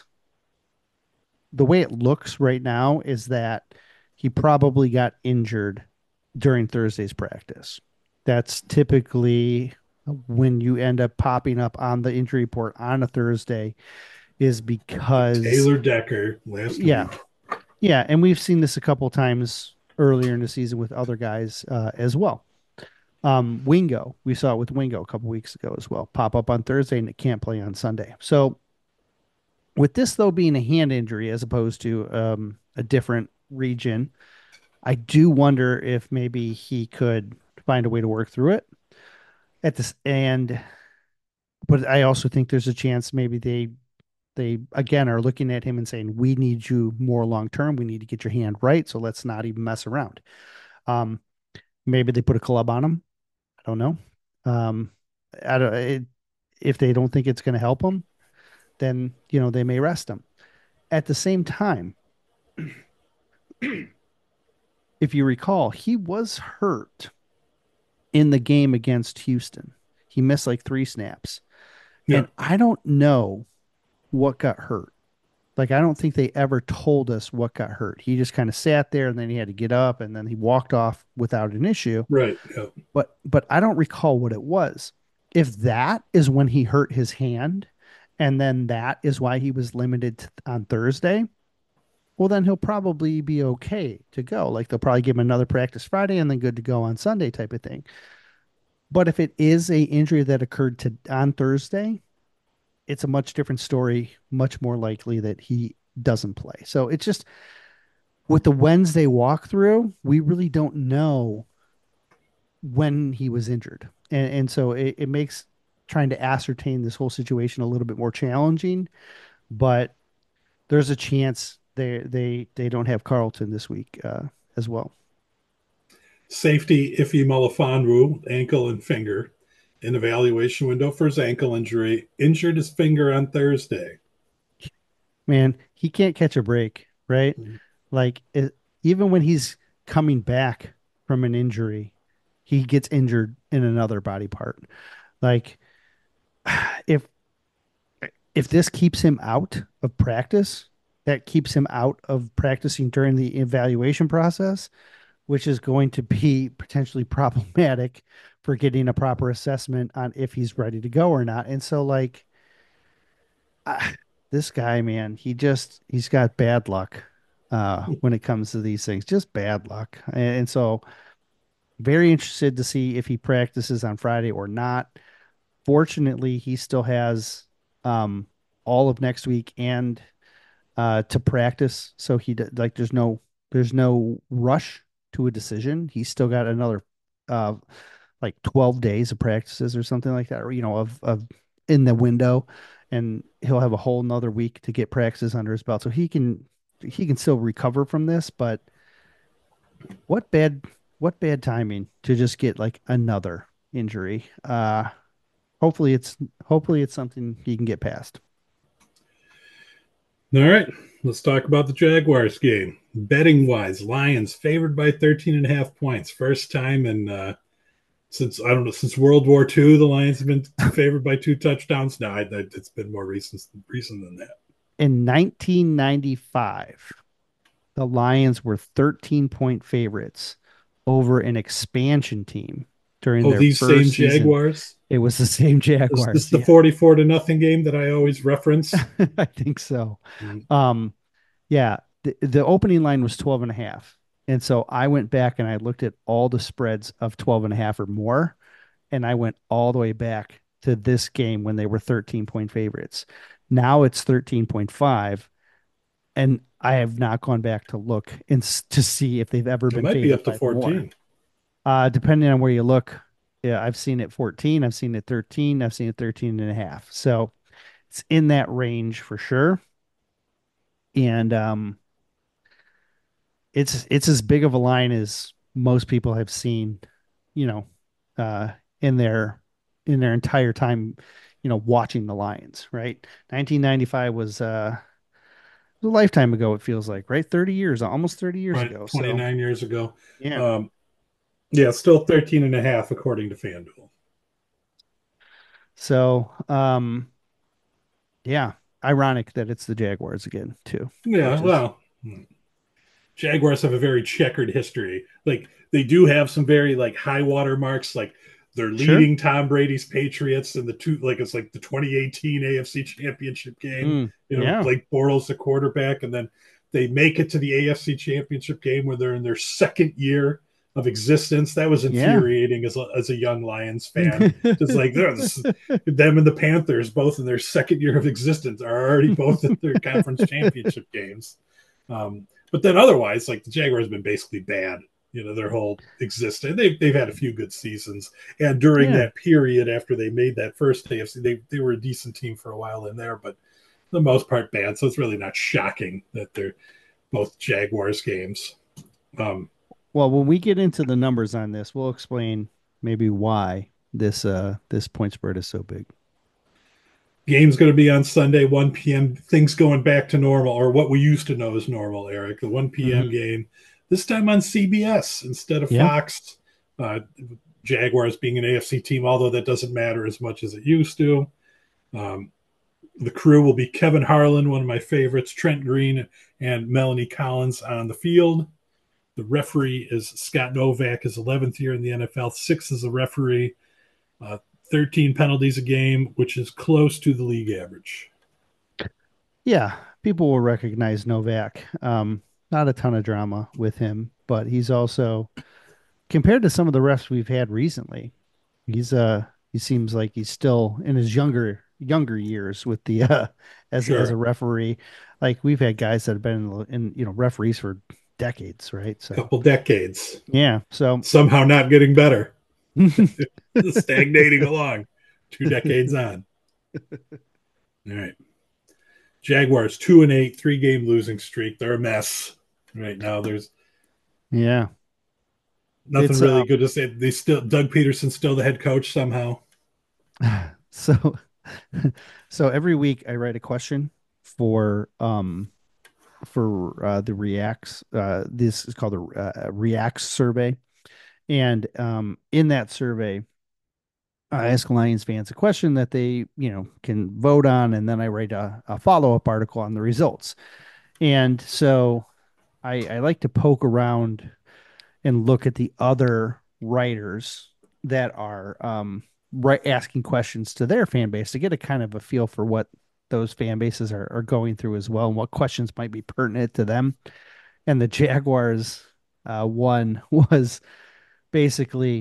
the way it looks right now is that he probably got injured during Thursday's practice. That's typically when you end up popping up on the injury report on a Thursday, is because, Taylor Decker last yeah, week. yeah. And we've seen this a couple times earlier in the season with other guys as well. Wingo, we saw it with Wingo a couple weeks ago as well. Pop up on Thursday and it can't play on Sunday. So with this though being a hand injury as opposed to a different region, I do wonder if maybe he could find a way to work through it at this. And but I also think there's a chance maybe they again are looking at him and saying we need you more long term. We need to get your hand right, so let's not even mess around. Um, Maybe they put a club on him. I don't know. Um, I don't, if they don't think it's going to help him, then they may rest him. At the same time, if you recall, he was hurt in the game against Houston. He missed like 3 snaps. Yeah, And I don't know what got hurt. Like, I don't think they ever told us what got hurt. He just kind of sat there and then he had to get up and then he walked off without an issue. right. Yeah. But I don't recall what it was. If that is when he hurt his hand and then that is why he was limited on Thursday, well, then he'll probably be okay to go. Like, they'll probably give him another practice Friday and then good to go on Sunday type of thing. But if it is a injury that occurred on Thursday, it's a much different story, much more likely that he doesn't play. So it's just with the Wednesday walkthrough, we really don't know when he was injured. And so it makes trying to ascertain this whole situation a little bit more challenging, but there's a chance they don't have Carlton this week as well. Safety Ife Melifonwu, ankle and finger, in evaluation window for his ankle injury, injured his finger on Thursday. Man, he can't catch a break, right? Like even when he's coming back from an injury, he gets injured in another body part. Like if if this keeps him out of practice, that keeps him out of practicing during the evaluation process, which is going to be potentially problematic for getting a proper assessment on if he's ready to go or not. And so, like, uh, this guy, man, he's got bad luck when it comes to these things, just bad luck. And so, very interested to see if he practices on Friday or not. Fortunately, he still has um, all of next week and to practice. So like there's no rush to a decision. He's still got another uh like 12 days of practices or something like that, or of in the window, and he'll have a whole nother week to get practices under his belt. So he can still recover from this, but what bad what bad timing to just get like another injury. Hopefully it's something he can get past. All right, let's talk about the Jaguars game. Betting wise, Lions favored by 13 and a half points. First time in since I don't know since World War II, the Lions have been favored by 2 touchdowns. No, it's been more recent than that. In 1995, the Lions were 13-point favorites over an expansion team during Oh, their these same first season. Jaguars. It was the same This Jaguars. the Yeah, 44 to nothing game that I always reference. I think so. Mm. Um, yeah, the opening line was 12 and a half. And so I went back and I looked at all the spreads of 12 and a half or more. And I went all the way back to this game when they were 13-point favorites. Now it's 13.5. And I have not gone back to look to see if they've ever It been might be favored up to by more. 14. Depending on where you look, yeah, I've seen it 14, I've seen it 13, I've seen it 13 and a half. So it's in that range for sure. And it's as big of a line as most people have seen, you know, uh, in their entire time, watching the Lions, right? 1995 was a lifetime ago, it feels like, right? 30 years, almost 30 years Right, ago. So 29 years ago. yeah. Um, yeah, still 13 and a half according to FanDuel. So yeah, ironic that it's the Jaguars again too, Yeah, which is well, Jaguars have a very checkered history. Like they do have some very like high water marks. Like they're sure. leading Tom Brady's Patriots in the two like it's like the 2018 AFC Championship game. You know, Yeah. Blake Bortles the quarterback, and then they make it to the AFC Championship game where they're in their second year of existence. That was Yeah. infuriating as a young Lions fan. Just like them and the Panthers, both in their second year of existence, are already both at their conference championship games. But then otherwise, like the Jaguars have been basically bad, their whole existence. They've had a few good seasons, and during Yeah. that period after they made that first AFC, they were a decent team for a while in there, but for the most part bad. So it's really not shocking that they're both Jaguars games. Um, Well, when we get into the numbers on this, we'll explain maybe why this point spread is so big. Game's going to be on Sunday, 1 p.m. Things going back to normal, or what we used to know as normal, Eric. The 1 p.m. Hmm. game, this time on CBS instead of Yeah. Fox. Uh, Jaguars being an AFC team, although that doesn't matter as much as it used to. Um, the crew will be Kevin Harlan, one of my favorites, Trent Green, and Melanie Collins on the field. The referee is Scott Novak, his 11th year in the NFL, sixth as a referee. Uh, 13 penalties a game, which is close to the league average. Yeah. People will recognize Novak. Not a ton of drama with him, but he's also compared to some of the refs we've had recently, he seems like he's still in his younger years with the as a Sure. referee. Like we've had guys that have been in referees for decades, right? So Couple decades. yeah. So Somehow not getting better. Stagnating along. 2 decades on. All right. Jaguars 2-8, 3-game losing streak. They're a mess right now. There's Yeah. nothing It's really good to say. They still Doug Peterson's still the head coach somehow. so so every week I write a question for the Reacts. This is called a Reacts survey, and in that survey, I ask Lions fans a question that they can vote on, and then I write a follow up article on the results. And so I like to poke around and look at the other writers that are right asking questions to their fan base to get a kind of a feel for what those fan bases are going through as well and what questions might be pertinent to them. And the Jaguars one was basically,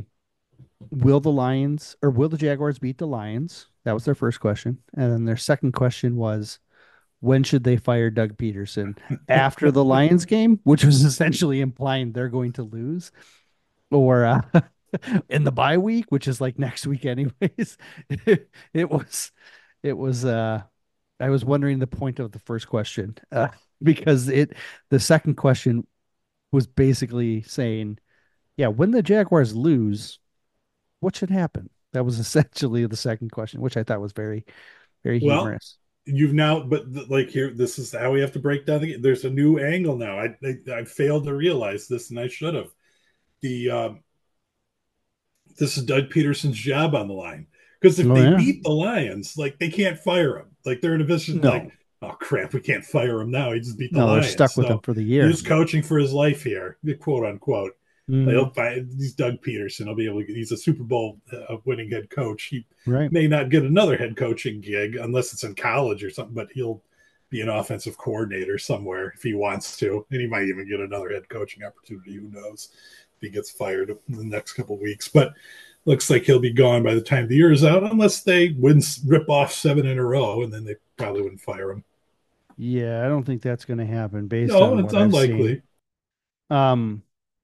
will the Jaguars beat the Lions? That was their first question. And then their second question was, when should they fire Doug Peterson? After the Lions game, which was essentially implying they're going to lose, or in the bye week, which is like next week anyways. it was it was I was wondering the point of the first question, because it the second question was basically saying, yeah, when the Jaguars lose, what should happen? That was essentially the second question, which I thought was very, very Well, humorous. you've now, but like here, this is how we have to break down the game. There's a new angle now. I failed to realize this, and I should have. The This is Doug Peterson's job on the line, because if Oh they yeah. beat the Lions, like they can't fire him. Like they're in a position like, No. oh crap, we can't fire him now. He just beat the No, they're Lions, stuck with them so for the year. he's coaching for his life here, quote unquote. Like, Hmm. he's Doug Peterson. He'll be able to. He's a Super Bowl winning head coach. He Right. may not get another head coaching gig unless it's in college or something, but he'll be an offensive coordinator somewhere if he wants to, and he might even get another head coaching opportunity. Who knows if he gets fired in the next couple of weeks? But looks like he'll be gone by the time the year is out, unless they rip off 7 in a row, and then they probably wouldn't fire him. Yeah, I don't think that's going to happen based No, on it's what I've seen. unlikely. Um,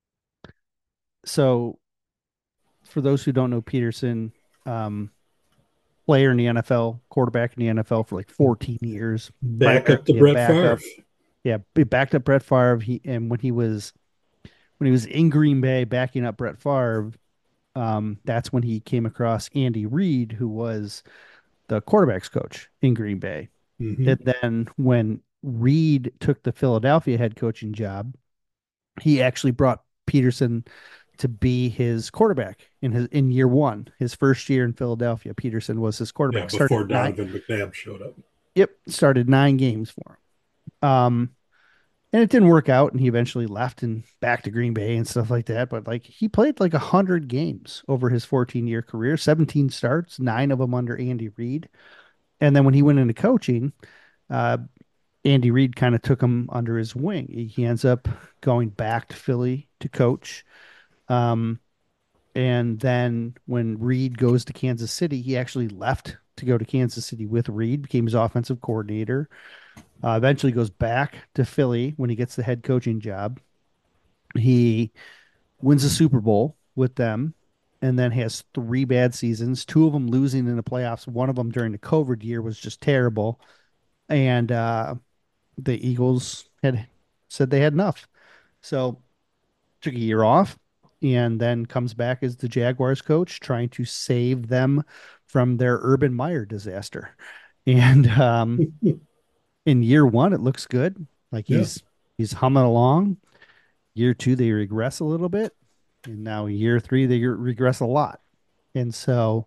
so for those who don't know Peterson, um, player in the NFL, quarterback in the NFL for like 14 years, Back up to primarily a Brett Favre. backup. Yeah, he backed up Brett Favre. And when he was in Green Bay backing up Brett Favre, that's when he came across Andy Reid, who was the quarterbacks coach in Green Bay. Mm-hmm. And then when Reid took the Philadelphia head coaching job, he actually brought Peterson to be his quarterback in year one. His first year in Philadelphia, Peterson was his Yeah, quarterback. before Donovan McNabb showed up. Started 9 games for him. And it didn't work out, and he eventually left and back to Green Bay and stuff like that. But like he played like 100 games over his 14-year career, 17 starts, 9 of them under Andy Reid. And then when he went into coaching, uh, Andy Reid kind of took him under his wing. He ends up going back to Philly to coach. Um, and then when Reid goes to Kansas City, he actually left to go to Kansas City with Reid, became his offensive coordinator. Eventually goes back to Philly when he gets the head coaching job. He wins a Super Bowl with them, and then has 3 bad seasons, 2 of them losing in the playoffs. One of them during the COVID year was just terrible. And the Eagles had said they had enough. So took a year off and then comes back as the Jaguars coach, trying to save them from their Urban Meyer disaster. And in year one, it looks good. Like Yeah. he's humming along. Year two, they regress a little bit. And now year three, they regress a lot. And so,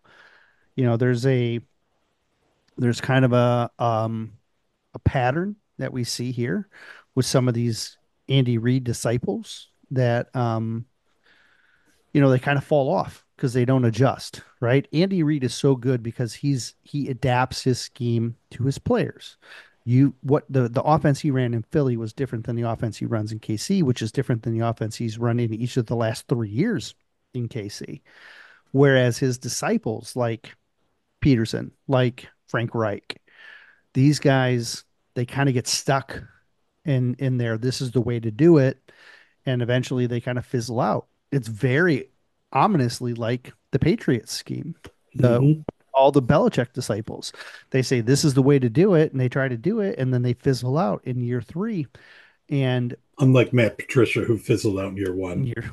there's kind of a pattern that we see here with some of these Andy Reid disciples that they kind of fall off because they don't adjust, right? Andy Reid is so good because he adapts his scheme to his players. What the offense he ran in Philly was different than the offense he runs in KC, which is different than the offense he's run in each of the last 3 years in KC. Whereas his disciples like Peterson, like Frank Reich, these guys, they kind of get stuck in there. This is the way to do it, and eventually they kind of fizzle out. It's very ominously like the Patriots scheme. The Mm-hmm. all the Belichick disciples. They say this is the way to do it, and they try to do it, and then they fizzle out in year three. And Unlike Matt Patricia, who fizzled out in year one. year,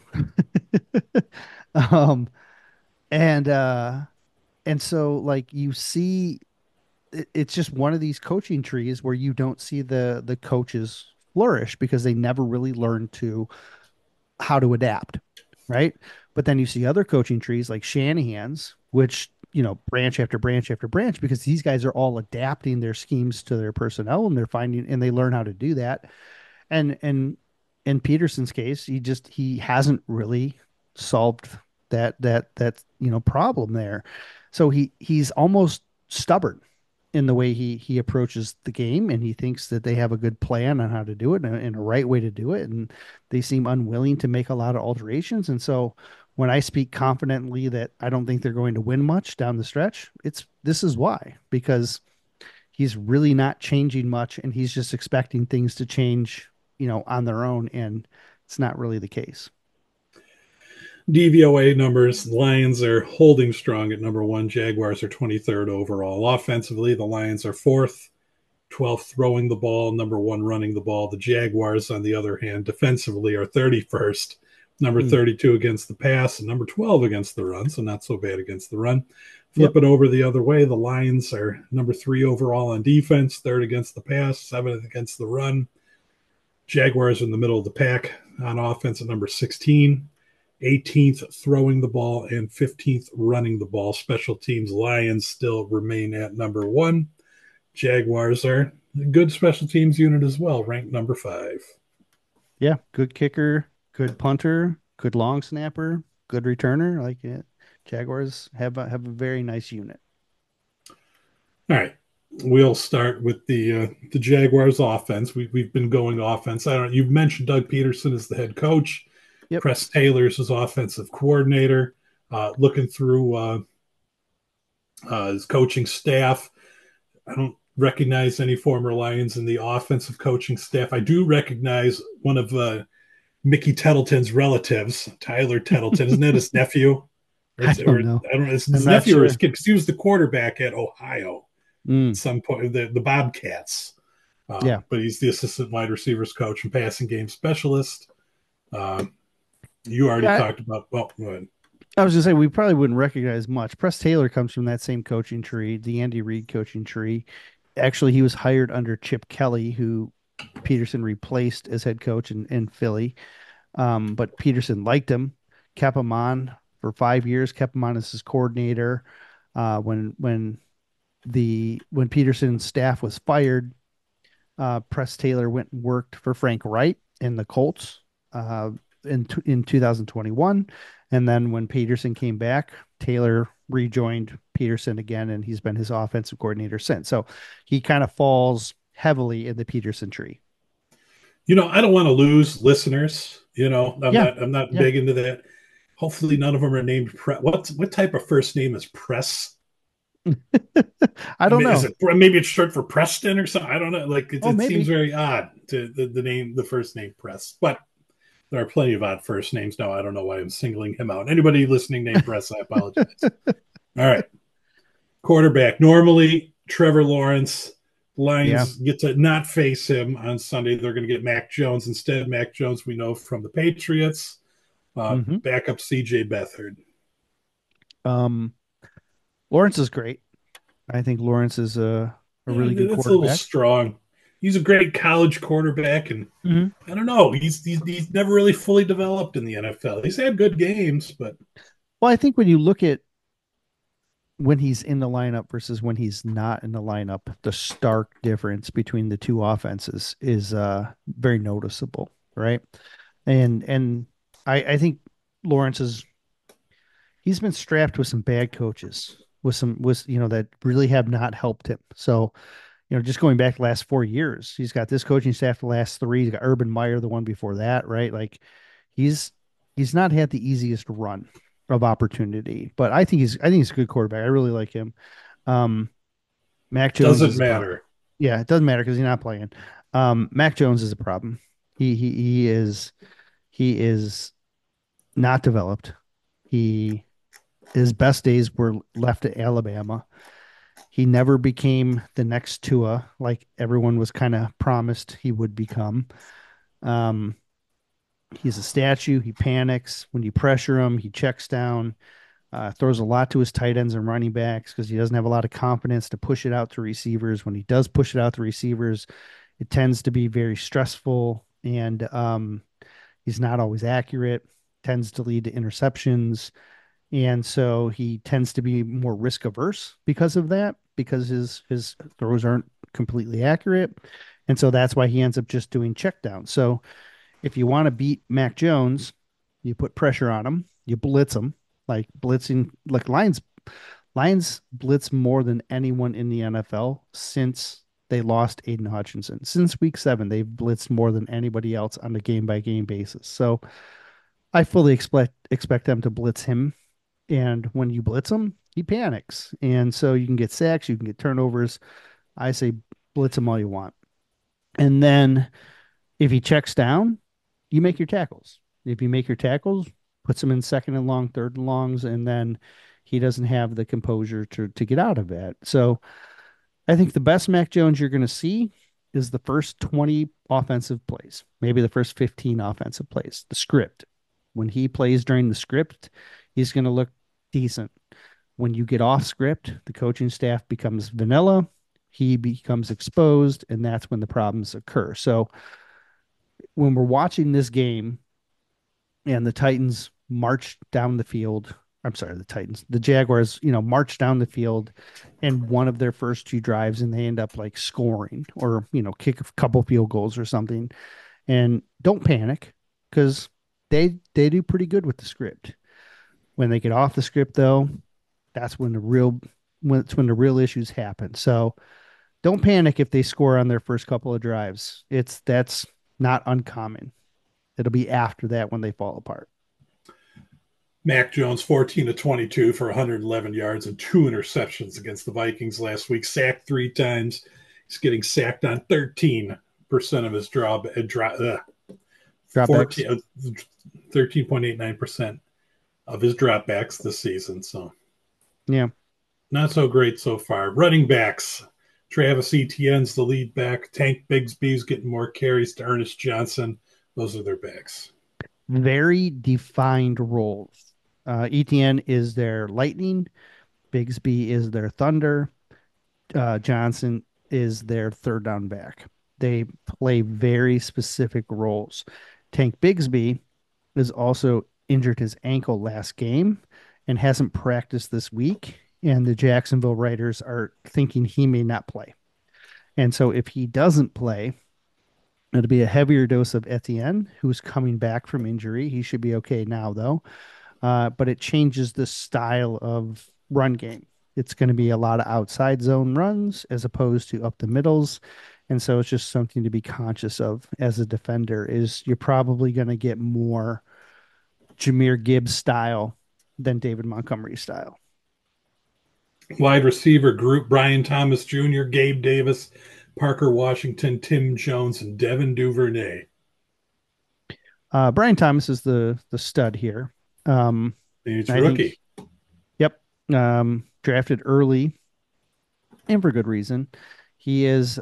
um, and so like you see, it's just one of these coaching trees where you don't see the coaches flourish because they never really learn to how to adapt, right? But then you see other coaching trees like Shanahan's, which branch after branch after branch because these guys are all adapting their schemes to their personnel and they're finding and they learn how to do that. And in Peterson's case, he hasn't really solved that problem there. So he's almost stubborn in the way he approaches the game, and he thinks that they have a good plan on how to do it and a right way to do it, and they seem unwilling to make a lot of alterations. And so when I speak confidently that I don't think they're going to win much down the stretch, it's this is why, because he's really not changing much and he's just expecting things to change, on their own, and it's not really the case. DVOA numbers, Lions are holding strong at number one. Jaguars are 23rd overall. Offensively, the Lions are fourth, 12th throwing the ball, number one running the ball. The Jaguars, on the other hand, defensively are 31st, number Mm. 32 against the pass, and number 12 against the run, so not so bad against the run. Yep. Flip it over the other way. The Lions are number three overall on defense, third against the pass, seventh against the run. Jaguars in the middle of the pack on offense at number 16, 18th throwing the ball, and 15th running the ball. Special teams, Lions still remain at number one. Jaguars are a good special teams unit as well, ranked number five. Yeah, good kicker, good punter, good long snapper, good returner. Like it. Jaguars have a very nice unit. All right. We'll start with the Jaguars offense. We've been going offense. I don't. You've mentioned Doug Peterson as the head coach. Yep. Press Taylor's his offensive coordinator. Looking through his coaching staff, I don't recognize any former Lions in the offensive coaching staff. I do recognize one of Mickey Tettleton's relatives, Tyler Tettleton. Isn't that his nephew? I don't Or know. I don't know. It's I'm his not nephew or his sure. kid because he was the quarterback at Ohio at Mm, some point. The Bobcats. yeah. But he's the assistant wide receivers coach and passing game specialist. Um, you already Yeah. talked about. Well, go ahead. I was just saying we probably wouldn't recognize much. Press Taylor comes from that same coaching tree, the Andy Reid coaching tree. Actually, he was hired under Chip Kelly, who Peterson replaced as head coach in Philly. But Peterson liked him, kept him on for 5 years, kept him on as his coordinator. When Peterson's staff was fired, Press Taylor went and worked for Frank Wright in the Colts uh, in 2021, and then when Peterson came back, Taylor rejoined Peterson again, and he's been his offensive coordinator since. So he kind of falls heavily in the Peterson tree. I don't want to lose listeners. I'm Yeah, not yeah. big into that. Hopefully, none of them are named. What type of first name is Press? I I don't mean, is know. it maybe it's short for Preston or something? I don't know. Like Oh, it seems maybe. very odd to the first name Press, but there are plenty of odd first names now. I don't know why I'm singling him out. Anybody listening named Press, I apologize. All right, quarterback. Normally, Trevor Lawrence. Yeah. Lions get to not face him on Sunday. They're going to get Mac Jones instead. Mac Jones, we know from the Patriots. Hmm. Backup CJ Beathard. Um, Lawrence is great. I think Lawrence is a Yeah, really good that's a little quarterback. strong. He's a great college quarterback, and Hmm. I don't know. He's never really fully developed in the NFL. He's had good games, but Well, I think when you look at when he's in the lineup versus when he's not in the lineup, the stark difference between the two offenses is very noticeable, right? And I think Lawrence is he's been strapped with some bad coaches with that really have not helped him. So, just going back the last 4 years, he's got this coaching staff the last three. He's got Urban Meyer the one before that, right? Like he's he's not had the easiest run of opportunity, but I think he's a good quarterback. I really like him. Um, Mac Jones doesn't is a problem. matter. Yeah, it doesn't matter because he's not playing. Mac Jones is a problem. He is not developed. He His best days were left at Alabama. He never became the next Tua like everyone was kind of promised he would become. Um, he's a statue. He panics when you pressure him. He checks down, throws a lot to his tight ends and running backs because he doesn't have a lot of confidence to push it out to receivers. When he does push it out to receivers, it tends to be very stressful, and he's not always accurate. Tends to lead to interceptions, and so he tends to be more risk averse because of that, because his throws aren't completely accurate, and so that's why he ends up just doing checkdowns. So if you want to beat Mac Jones, you put pressure on him, you blitz him, like blitzing, like Lions blitz more than anyone in the NFL since they lost Aiden Hutchinson. Since week 7, they've blitzed more than anybody else on a game by game basis. So I fully expect them to blitz him. And when you blitz him, he panics. And so you can get sacks, you can get turnovers. I say blitz him all you want. And then if he checks down, you make your tackles. If you make your tackles, puts him in second and long, third and longs, and then he doesn't have the composure to get out of that. So I think the best Mac Jones you're going to see is the first 20 offensive plays, maybe the first 15 offensive plays, the script. When he plays during the script, he's going to look decent. When you get off script, the coaching staff becomes vanilla, he becomes exposed, and that's when the problems occur. So when we're watching this game and the Titans march down the field, I'm sorry, the Jaguars, march down the field and one of their first two drives and they end up like scoring or, kick a couple field goals or something. And don't panic because they do pretty good with the script. When they get off the script though, that's when the real issues happen. So don't panic if they score on their first couple of drives. That's not uncommon. It'll be after that when they fall apart. Mac Jones, 14 to 22 for 111 yards and 2 interceptions against the Vikings last week. Sacked 3 times. He's getting sacked on 13% of his draw, Dropbacks. 14, 13.89% of his dropbacks this season. So Yeah. not so great so far. Running backs. Travis Etienne's the lead back. Tank Bigsby's getting more carries to Ernest Johnson. Those are their backs. Very defined roles. ETN is their lightning. Bigsby is their thunder. Johnson is their third down back. They play very specific roles. Tank Bigsby is also injured his ankle last game and hasn't practiced this week. And the Jacksonville writers are thinking he may not play. And so if he doesn't play, it'll be a heavier dose of Etienne, who's coming back from injury. He should be okay now, though. But it changes the style of run game. It's going to be a lot of outside zone runs as opposed to up the middles. And so it's just something to be conscious of as a defender is you're probably going to get more Jahmyr Gibbs style than David Montgomery style. Wide receiver group: Brian Thomas Jr., Gabe Davis, Parker Washington, Tim Jones, and Devin Duvernay. Brian Thomas is the stud here. He's I think, rookie. yep, drafted early and for good reason. He is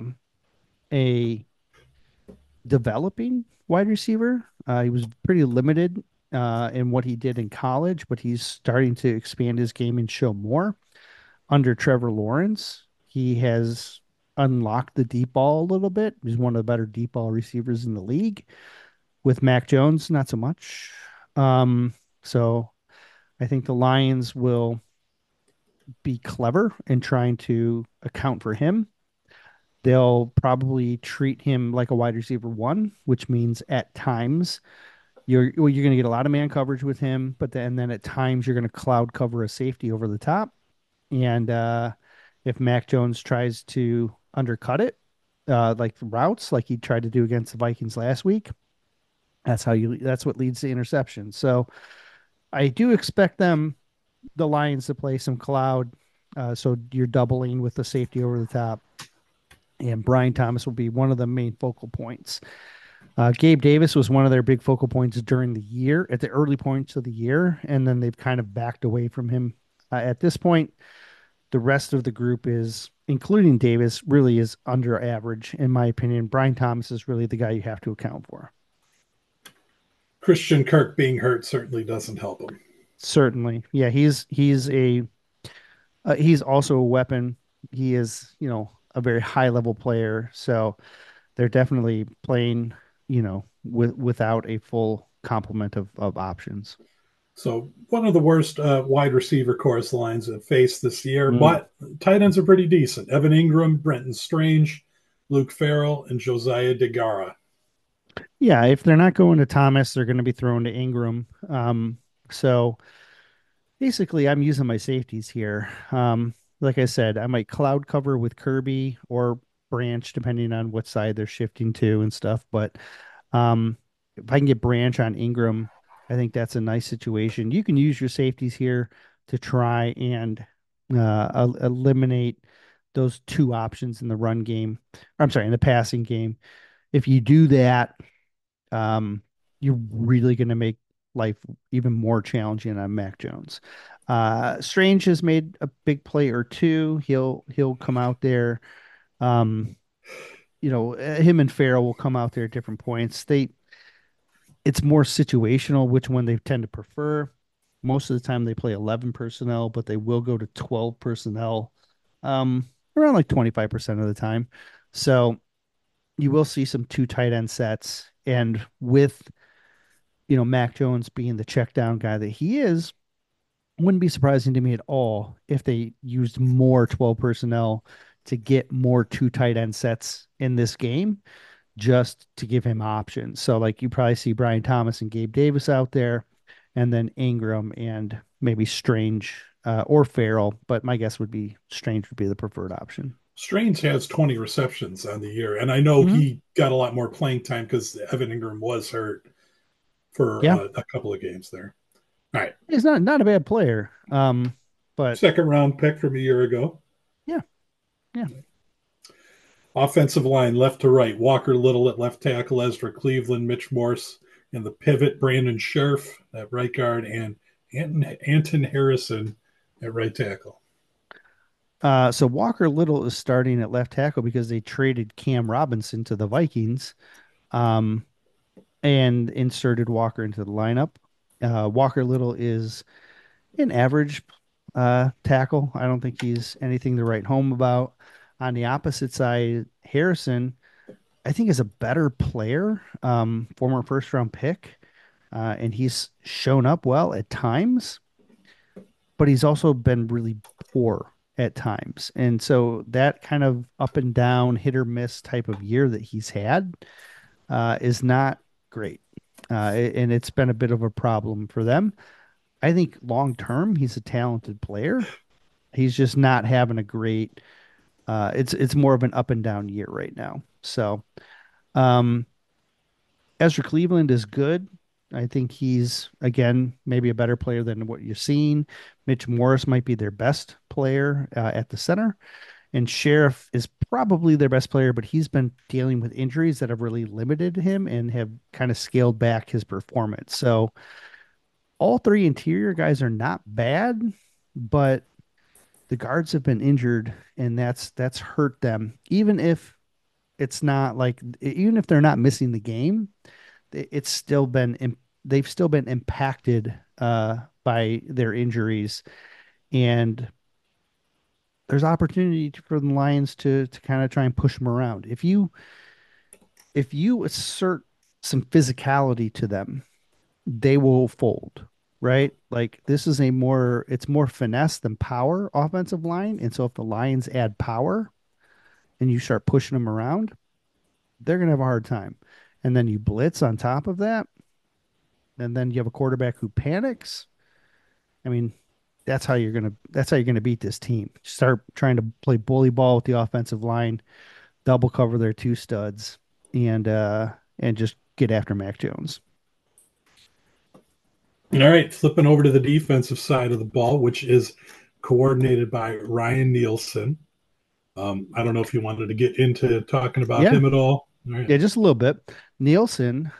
a developing wide receiver. He was pretty limited in what he did in college, but he's starting to expand his game and show more. Under Trevor Lawrence, he has unlocked the deep ball a little bit. He's one of the better deep ball receivers in the league. With Mac Jones, not so much. So I think the Lions will be clever in trying to account for him. They'll probably treat him like a wide receiver one, which means at times you're going to get a lot of man coverage with him, but then at times you're going to cloud cover a safety over the top. And if Mac Jones tries to undercut it, like routes, like he tried to do against the Vikings last week, that's what leads to interception. So I do expect the Lions to play some cloud. So you're doubling with the safety over the top, and Brian Thomas will be one of the main focal points. Gabe Davis was one of their big focal points during the year, at the early points of the year, and then they've kind of backed away from him. At this point, the rest of the group is, including Davis, really is under average, in my opinion. Brian Thomas is really the guy you have to account for. Christian Kirk being hurt certainly doesn't help him. Certainly, yeah, he's also a weapon. He is, a very high level player. So they're definitely playing, without a full complement of options. So one of the worst wide receiver chorus lines that faced this year, Mm. but tight ends are pretty decent. Evan Ingram, Brenton Strange, Luke Farrell, and Josiah DeGara. Yeah, if they're not going to Thomas, they're going to be thrown to Ingram. So basically, I'm using my safeties here. Like I said, I might cloud cover with Kirby or Branch, depending on what side they're shifting to and stuff. But if I can get Branch on Ingram, I think that's a nice situation. You can use your safeties here to try and eliminate those two options in the run game. I'm sorry, in the passing game. If you do that, um, you're really going to make life even more challenging on Mac Jones. Strange has made a big play or two. He'll come out there. Um, him and Farrell will come out there at different points. It's more situational which one they tend to prefer. Most of the time they play 11 personnel, but they will go to 12 personnel around like 25% of the time. So you will see some two tight end sets. And with Mac Jones being the check down guy that he is, wouldn't be surprising to me at all if they used more 12 personnel to get more two tight end sets in this game just to give him options. So like you probably see Brian Thomas and Gabe Davis out there, and then Ingram and maybe Strange or Farrell, but my guess would be Strange would be the preferred option. Strange has 20 receptions on the year, and I know Mm-hmm. he got a lot more playing time because Evan Ingram was hurt for Yeah, a couple of games there. All right, he's not a bad player. But second round pick from a year ago. yeah, yeah. Offensive line, left to right. Walker Little at left tackle, Ezra Cleveland, Mitch Morse in the pivot, Brandon Scherf at right guard, and Anton Harrison at right tackle. So Walker Little is starting at left tackle because they traded Cam Robinson to the Vikings, um, and inserted Walker into the lineup. Walker Little is an average tackle. I don't think he's anything to write home about. On the opposite side, Harrison, I think, is a better player, former first round pick, and he's shown up well at times, but he's also been really poor at times. And so that kind of up and down, hit or miss type of year that he's had is not great. And it's been a bit of a problem for them. I think long term, he's a talented player. He's just not having a great. It's more of an up and down year right now. So um, Ezra Cleveland is good. I think he's again maybe a better player than what you're seeing. Mitch Morris might be their best player at the center, and Sheriff is probably their best player, but he's been dealing with injuries that have really limited him and have kind of scaled back his performance. So all three interior guys are not bad, but the guards have been injured, and that's hurt them. Even if it's not like, even if they're not missing the game, it's still been they've still been impacted by their injuries, and there's opportunity for the Lions to kind of try and push them around. If you assert some physicality to them, they will fold, right? Like this is it's more finesse than power offensive line. And so if the Lions add power and you start pushing them around, they're going to have a hard time. And then you blitz on top of that. And then you have a quarterback who panics. I mean, that's how you're going to beat this team. Start trying to play bully ball with the offensive line, double cover their two studs, and just get after Mac Jones. All right, flipping over to the defensive side of the ball, which is coordinated by Ryan Nielsen. I don't know if you wanted to get into talking about Yeah, him at all. All right. yeah, just a little bit. Nielsen,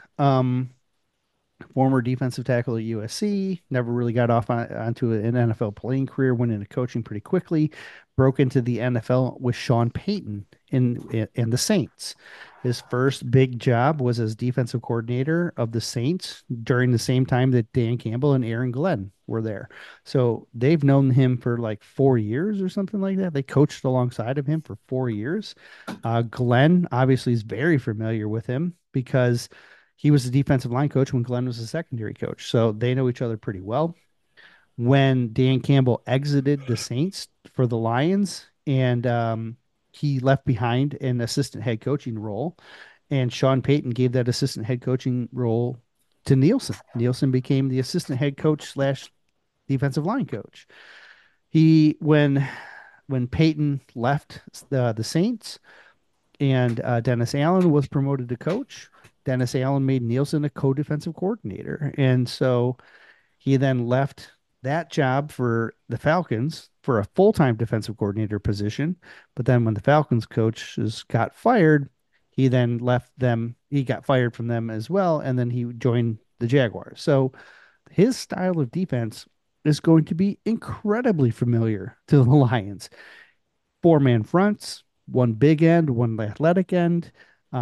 former defensive tackle at USC, never really got onto an NFL playing career, went into coaching pretty quickly, broke into the NFL with Sean Payton in the Saints. His first big job was as defensive coordinator of the Saints during the same time that Dan Campbell and Aaron Glenn were there. So they've known him for like 4 years or something like that. They coached alongside of him for 4 years. Glenn obviously is very familiar with him because he was the defensive line coach when Glenn was the secondary coach. So they know each other pretty well. When Dan Campbell exited the Saints for the Lions and he left behind an assistant head coaching role, and Sean Payton gave that assistant head coaching role to Nielsen. Nielsen became the assistant head coach slash defensive line coach. He when Payton left the Saints, and Dennis Allen was promoted to coach. Dennis Allen made Nielsen a co-defensive coordinator, and so he then left that job for the Falcons for a full-time defensive coordinator position. But then when the Falcons coaches got fired, he then left them. He got fired from them as well, and then he joined the Jaguars. So his style of defense is going to be incredibly familiar to the Lions. Four-man fronts, one big end, one athletic end,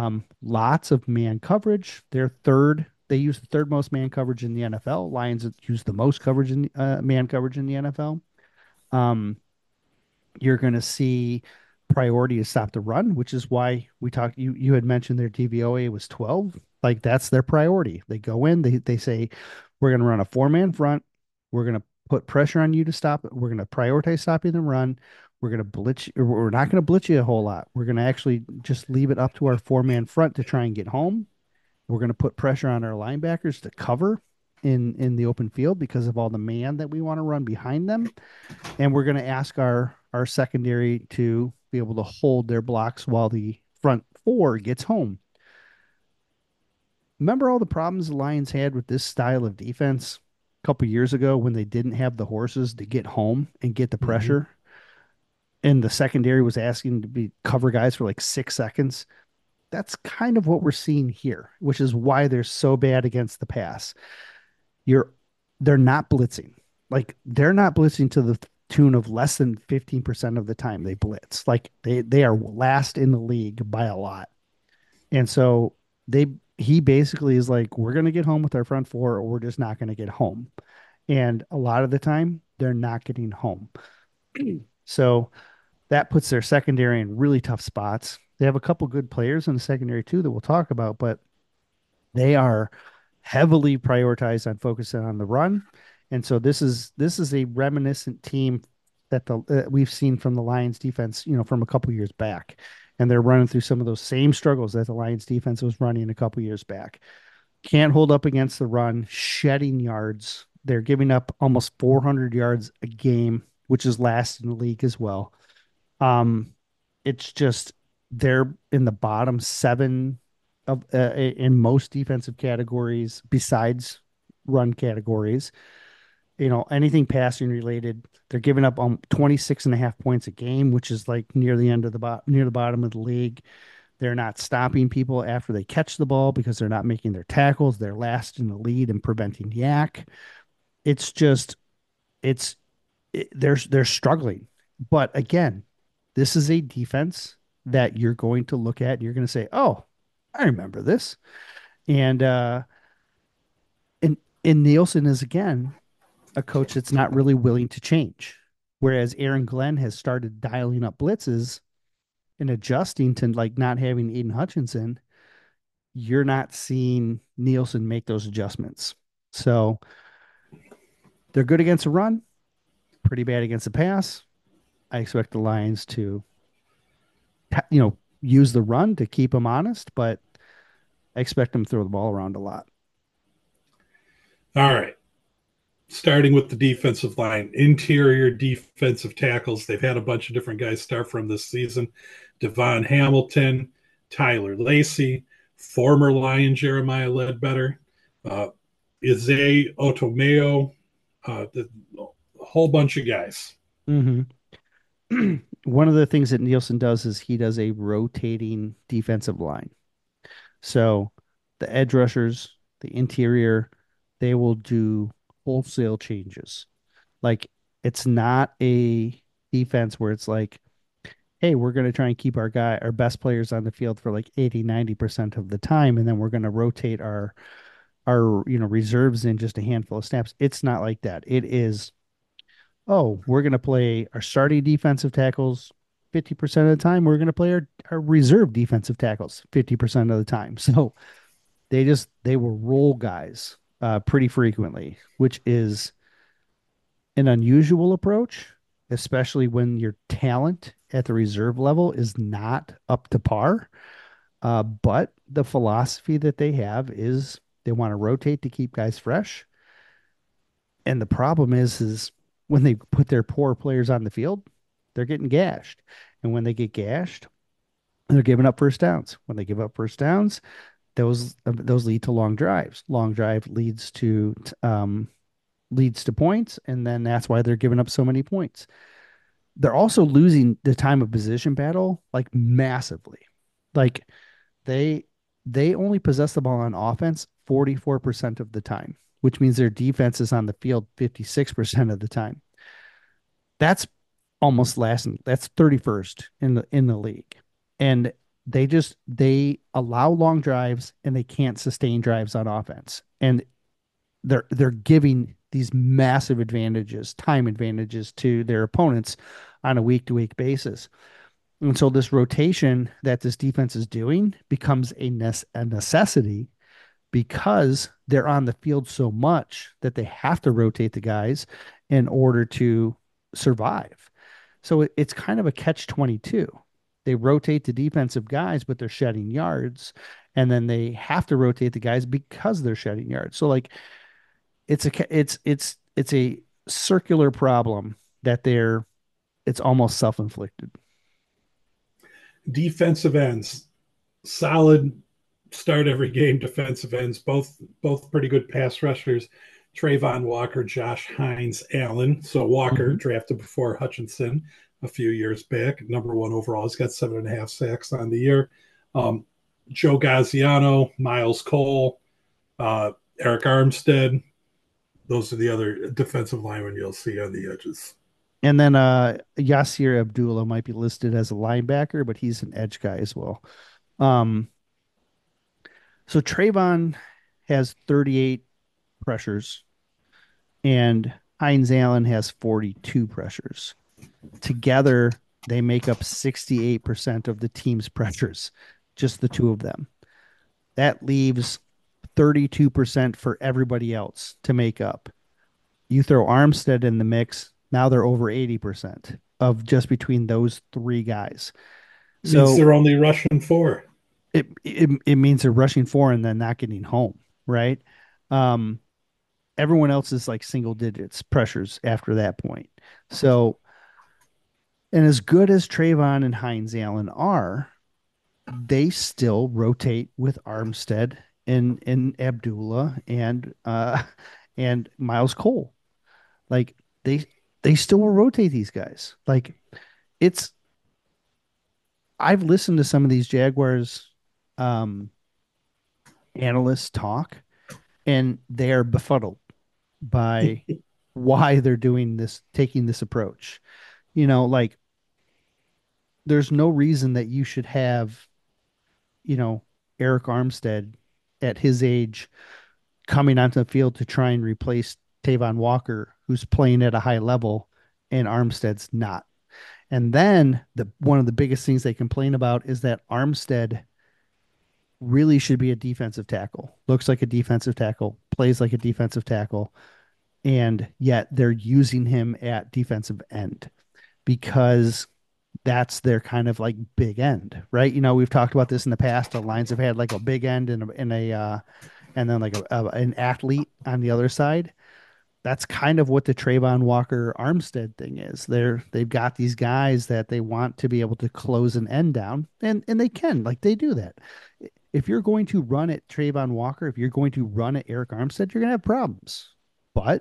lots of man coverage. They use the third most man coverage in the NFL. Lions use the most coverage in man coverage in the NFL. Um, you're going to see priority to stop the run, which is why we talked. You had mentioned their DVOA was 12. Like that's their priority. They go in, they say, we're going to run a four-man front. We're going to put pressure on you to stop it. We're going to prioritize stopping the run. We're going to blitz. We're not going to blitz you a whole lot. We're going to actually just leave it up to our four-man front to try and get home. We're going to put pressure on our linebackers to cover in the open field because of all the man that we want to run behind them, and we're going to ask our secondary to be able to hold their blocks while the front four gets home. Remember all the problems the Lions had with this style of defense a couple years ago when they didn't have the horses to get home and get the Mm-hmm. pressure, and the secondary was asking to be cover guys for like 6 seconds. That's kind of what we're seeing here, which is why they're so bad against the pass. You're They're not blitzing. Like they're not blitzing to the tune of less than 15% of the time they blitz. Like they are last in the league by a lot. And so they he basically is like, we're gonna get home with our front four, or we're just not gonna get home. And a lot of the time they're not getting home. So that puts their secondary in really tough spots. They have a couple good players in the secondary too that we'll talk about, but they are heavily prioritized on focusing on the run. And so this is a reminiscent team that we've seen from the Lions defense, from a couple years back. And they're running through some of those same struggles that the Lions defense was running a couple years back. Can't hold up against the run, shedding yards. They're giving up almost 400 yards a game, which is last in the league as well. Um, it's just they're in the bottom seven of in most defensive categories besides run categories. Anything passing related, they're giving up 26 and a half points a game, which is like near the bottom of the league. They're not stopping people after they catch the ball because they're not making their tackles. They're last in the lead and preventing yak. It's just it's they're struggling. But again, this is a defense that you're going to look at and you're going to say, "Oh, I remember this." And and Nielsen is again a coach that's not really willing to change. Whereas Aaron Glenn has started dialing up blitzes and adjusting to like not having Aiden Hutchinson, you're not seeing Nielsen make those adjustments. So they're good against the run, pretty bad against the pass. I expect the Lions to, use the run to keep them honest, but I expect them to throw the ball around a lot. All right. Starting with the defensive line, interior defensive tackles. They've had a bunch of different guys start from this season. Devon Hamilton, Tyler Lacey, former Lion Jeremiah Ledbetter, uh, Izay Otomeo, a whole bunch of guys. Mm-hmm. One of the things that Nielsen does is he does a rotating defensive line. So the edge rushers, the interior, they will do wholesale changes. Like it's not a defense where it's like, hey, we're going to try and keep our best players on the field for like 80, 90% of the time. And then we're going to rotate our reserves in just a handful of snaps. It's not like that. It is, oh, we're going to play our starting defensive tackles 50% of the time. We're going to play our reserve defensive tackles 50% of the time. So they will roll guys pretty frequently, which is an unusual approach, especially when your talent at the reserve level is not up to par. But the philosophy that they have is they want to rotate to keep guys fresh. And the problem is when they put their poor players on the field, they're getting gashed. And when they get gashed, they're giving up first downs. When they give up first downs, those lead to long drives. Long drive leads to points, and then that's why they're giving up so many points. They're also losing the time of position battle like massively. Like they they only possess the ball on offense 44% of the time, which means their defense is on the field 56% of the time. That's almost last. That's 31st in the league. And they allow long drives and they can't sustain drives on offense. And they're giving these massive advantages, time advantages to their opponents on a week to week basis. And so this rotation that this defense is doing becomes a necessity because they're on the field so much that they have to rotate the guys in order to survive. So it's kind of a catch 22. They rotate the defensive guys, but they're shedding yards. And then they have to rotate the guys because they're shedding yards. So like it's a circular problem that it's almost self-inflicted. Defensive ends, solid start every game. Defensive ends, both pretty good pass rushers. Trayvon Walker, Josh Hines, Allen. So Walker Mhm. drafted before Hutchinson a few years back, number one overall. He's got 7.5 sacks on the year. Um, Joe Gaziano, Miles Cole, Eric Armstead. Those are the other defensive linemen you'll see on the edges. And then Yasir Abdullah might be listed as a linebacker, but he's an edge guy as well. Um, so Trayvon has 38 pressures and Hines Allen has 42 pressures. Together, they make up 68% of the team's pressures, just the two of them. That leaves 32% for everybody else to make up. You throw Armstead in the mix, now they're over 80% of just between those three guys. It means So they're only rushing four. it means they're rushing four and then not getting home, right? Um, Everyone else is like single digits pressures after that point. So, and as good as Trayvon and Hines Allen are, they still rotate with Armstead and Abdullah and Miles Cole. Like they they still will rotate these guys. Like it's I've listened to some of these Jaguars um analysts talk and they are befuddled by why they're doing this, taking this approach. Like there's no reason that you should have, you know, Eric Armstead at his age coming onto the field to try and replace Tavon Walker, who's playing at a high level, and Armstead's not. And then the one of the biggest things they complain about is that Armstead really should be a defensive tackle. Looks like a defensive tackle, plays like a defensive tackle, and yet they're using him at defensive end because that's their kind of like big end, right? We've talked about this in the past. The Lions have had like a big end and then like an athlete on the other side. That's kind of what the Trayvon Walker Armstead thing is. They've got these guys that they want to be able to close an end down, and they can, like they do that. If you're going to run at Trayvon Walker, if you're going to run at Eric Armstead, you're gonna have problems. But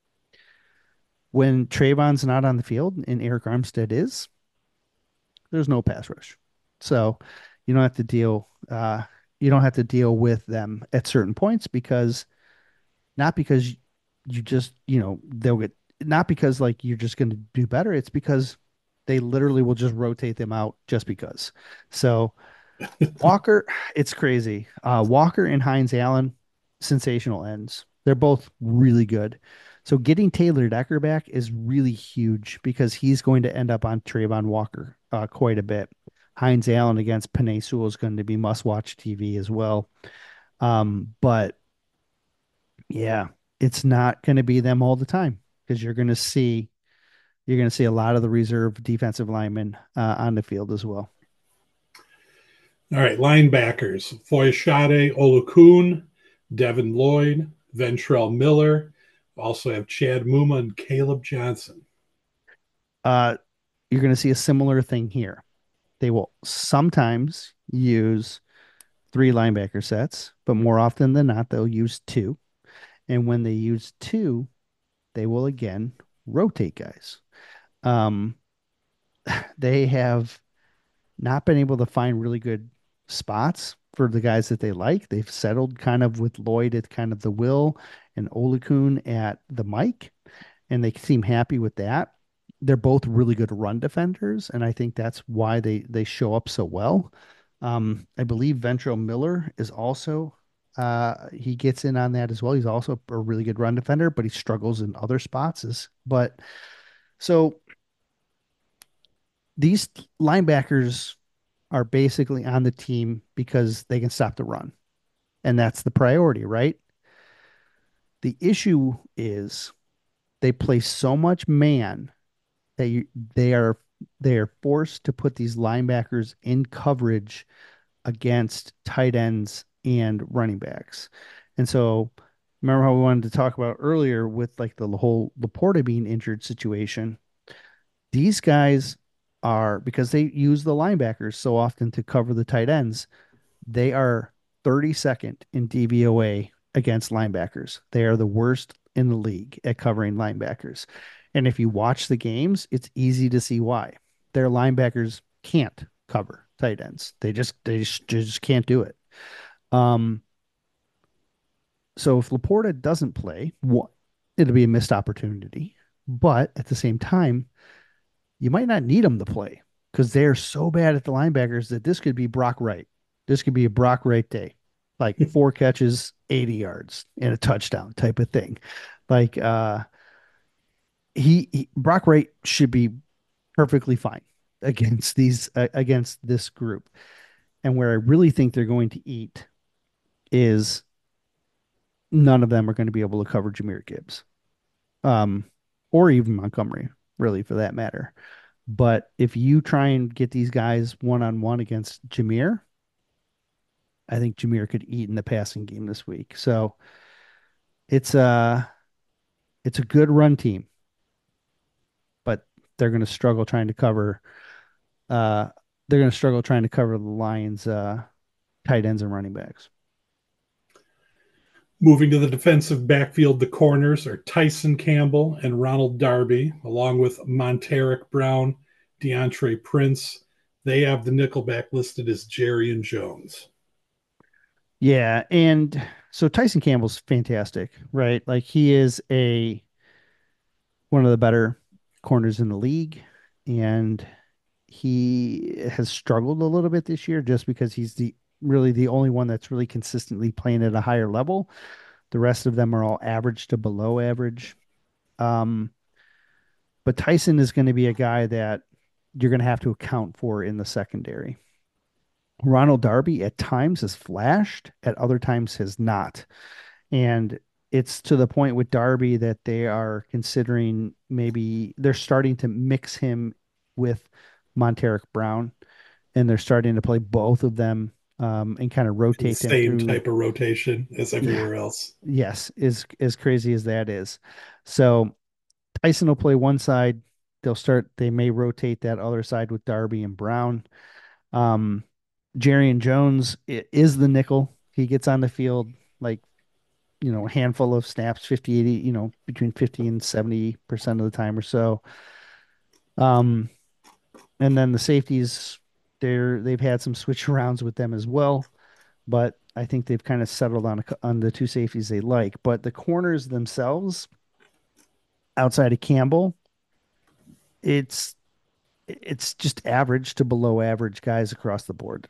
when Trayvon's not on the field and Eric Armstead is, there's no pass rush. So you don't have to deal you don't have to deal with them at certain points because not because you just, they'll get not because like you're just going to do better. It's because they literally will just rotate them out just because. So Walker, it's crazy. Walker and Hines Allen, sensational ends. They're both really good. So getting Taylor Decker back is really huge because he's going to end up on Trayvon Walker quite a bit. Hines Allen against Penei Sewell is going to be must-watch TV as well. But yeah, it's not going to be them all the time because you're going to see a lot of the reserve defensive linemen on the field as well. All right, linebackers: Foyeshade Olukun, Devin Lloyd, Ventrell Miller. Also have Chad Muma and Caleb Johnson. Uh, you're going to see a similar thing here. They will sometimes use three linebacker sets, but more often than not, they'll use two. And when they use two, they will again rotate guys. Um, they have not been able to find really good spots for the guys that they like. They've settled kind of with Lloyd at kind of the will and Olakun at the Mike, and they seem happy with that. They're both really good run defenders, and I think that's why they show up so well. I believe Ventrell Miller is also he gets in on that as well. He's also a really good run defender, but he struggles in other spots. But so these linebackers are basically on the team because they can stop the run, and that's the priority, right? The issue is they play so much man that they are they are forced to put these linebackers in coverage against tight ends and running backs. And so remember how we wanted to talk about earlier with like the whole Laporta being injured situation. These guys are because they use the linebackers so often to cover the tight ends, they are 32nd in DVOA against linebackers. They are the worst in the league at covering linebackers. And if you watch the games, it's easy to see why. Their linebackers can't cover tight ends. They just can't do it. Um, so if Laporta doesn't play, it'll be a missed opportunity. But at the same time, you might not need them to play because they're so bad at the linebackers that this could be Brock Wright. This could be a Brock Wright day, like 4 catches, 80 yards, and a touchdown type of thing. Like Brock Wright should be perfectly fine against this group. And where I really think they're going to eat is none of them are going to be able to cover Jameer Gibbs, um, or even Montgomery, really for that matter. But if you try and get these guys one on one against Jameer, I think Jameer could eat in the passing game this week. So it's a it's a good run team, but they're going to struggle trying to cover. Uh, they're going to struggle trying to cover the Lions' tight ends and running backs. Moving to the defensive backfield, the corners are Tyson Campbell and Ronald Darby, along with Monteric Brown, DeAndre Prince. They have the nickelback listed as Jerry and Jones. Yeah, and so Tyson Campbell's fantastic, right? Like he is a one of the better corners in the league, and he has struggled a little bit this year just because he's the only one that's really consistently playing at a higher level. The rest of them are all average to below average. Um, but Tyson is going to be a guy that you're going to have to account for in the secondary. Ronald Darby at times has flashed, at other times has not. And it's to the point with Darby that they are considering maybe they're starting to mix him with Monteric Brown, and they're starting to play both of them and kind of In the rotate them same through. type of rotation as Yeah, everywhere else. yes, is as crazy as that is. So Tyson will play one side. They may rotate that other side with Darby and Brown. Um, Jerry and Jones is the nickel. He gets on the field like, a handful of snaps, 50, 80, between 50 and 70% of the time or so. Um, and then the safeties, they've had some switch arounds with them as well. but I think they've kind of settled on the two safeties they like. But the corners themselves, outside of Campbell, it's it's just average to below average guys across the board.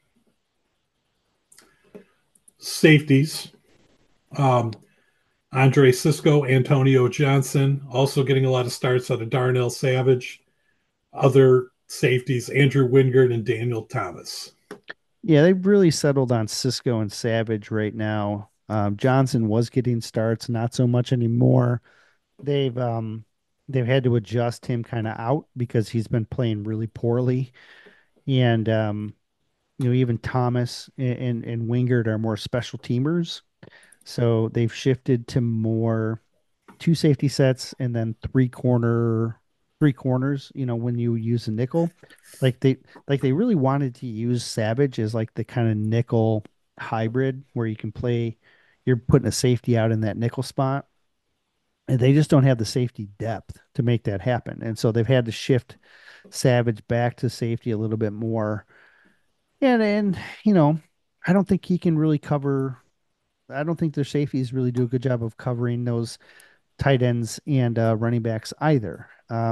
Safeties. Um, Andre Cisco, Antonio Johnson, also getting a lot of starts out of Darnell Savage. Other safeties, Andrew Wingard and Daniel Thomas. Yeah, they've really settled on Cisco and Savage right now. Johnson was getting starts, not so much anymore. They've um they've had to adjust him kind of out because he's been playing really poorly. And even Thomas and Wingard are more special teamers. So they've shifted to more two safety sets and then three corners, when you use a nickel. Like they they really wanted to use Savage as like the kind of nickel hybrid where you can play you're putting a safety out in that nickel spot. And they just don't have the safety depth to make that happen. And so they've had to shift Savage back to safety a little bit more. And you know, I don't think he can really cover I don't think their safeties really do a good job of covering those tight ends and running backs either.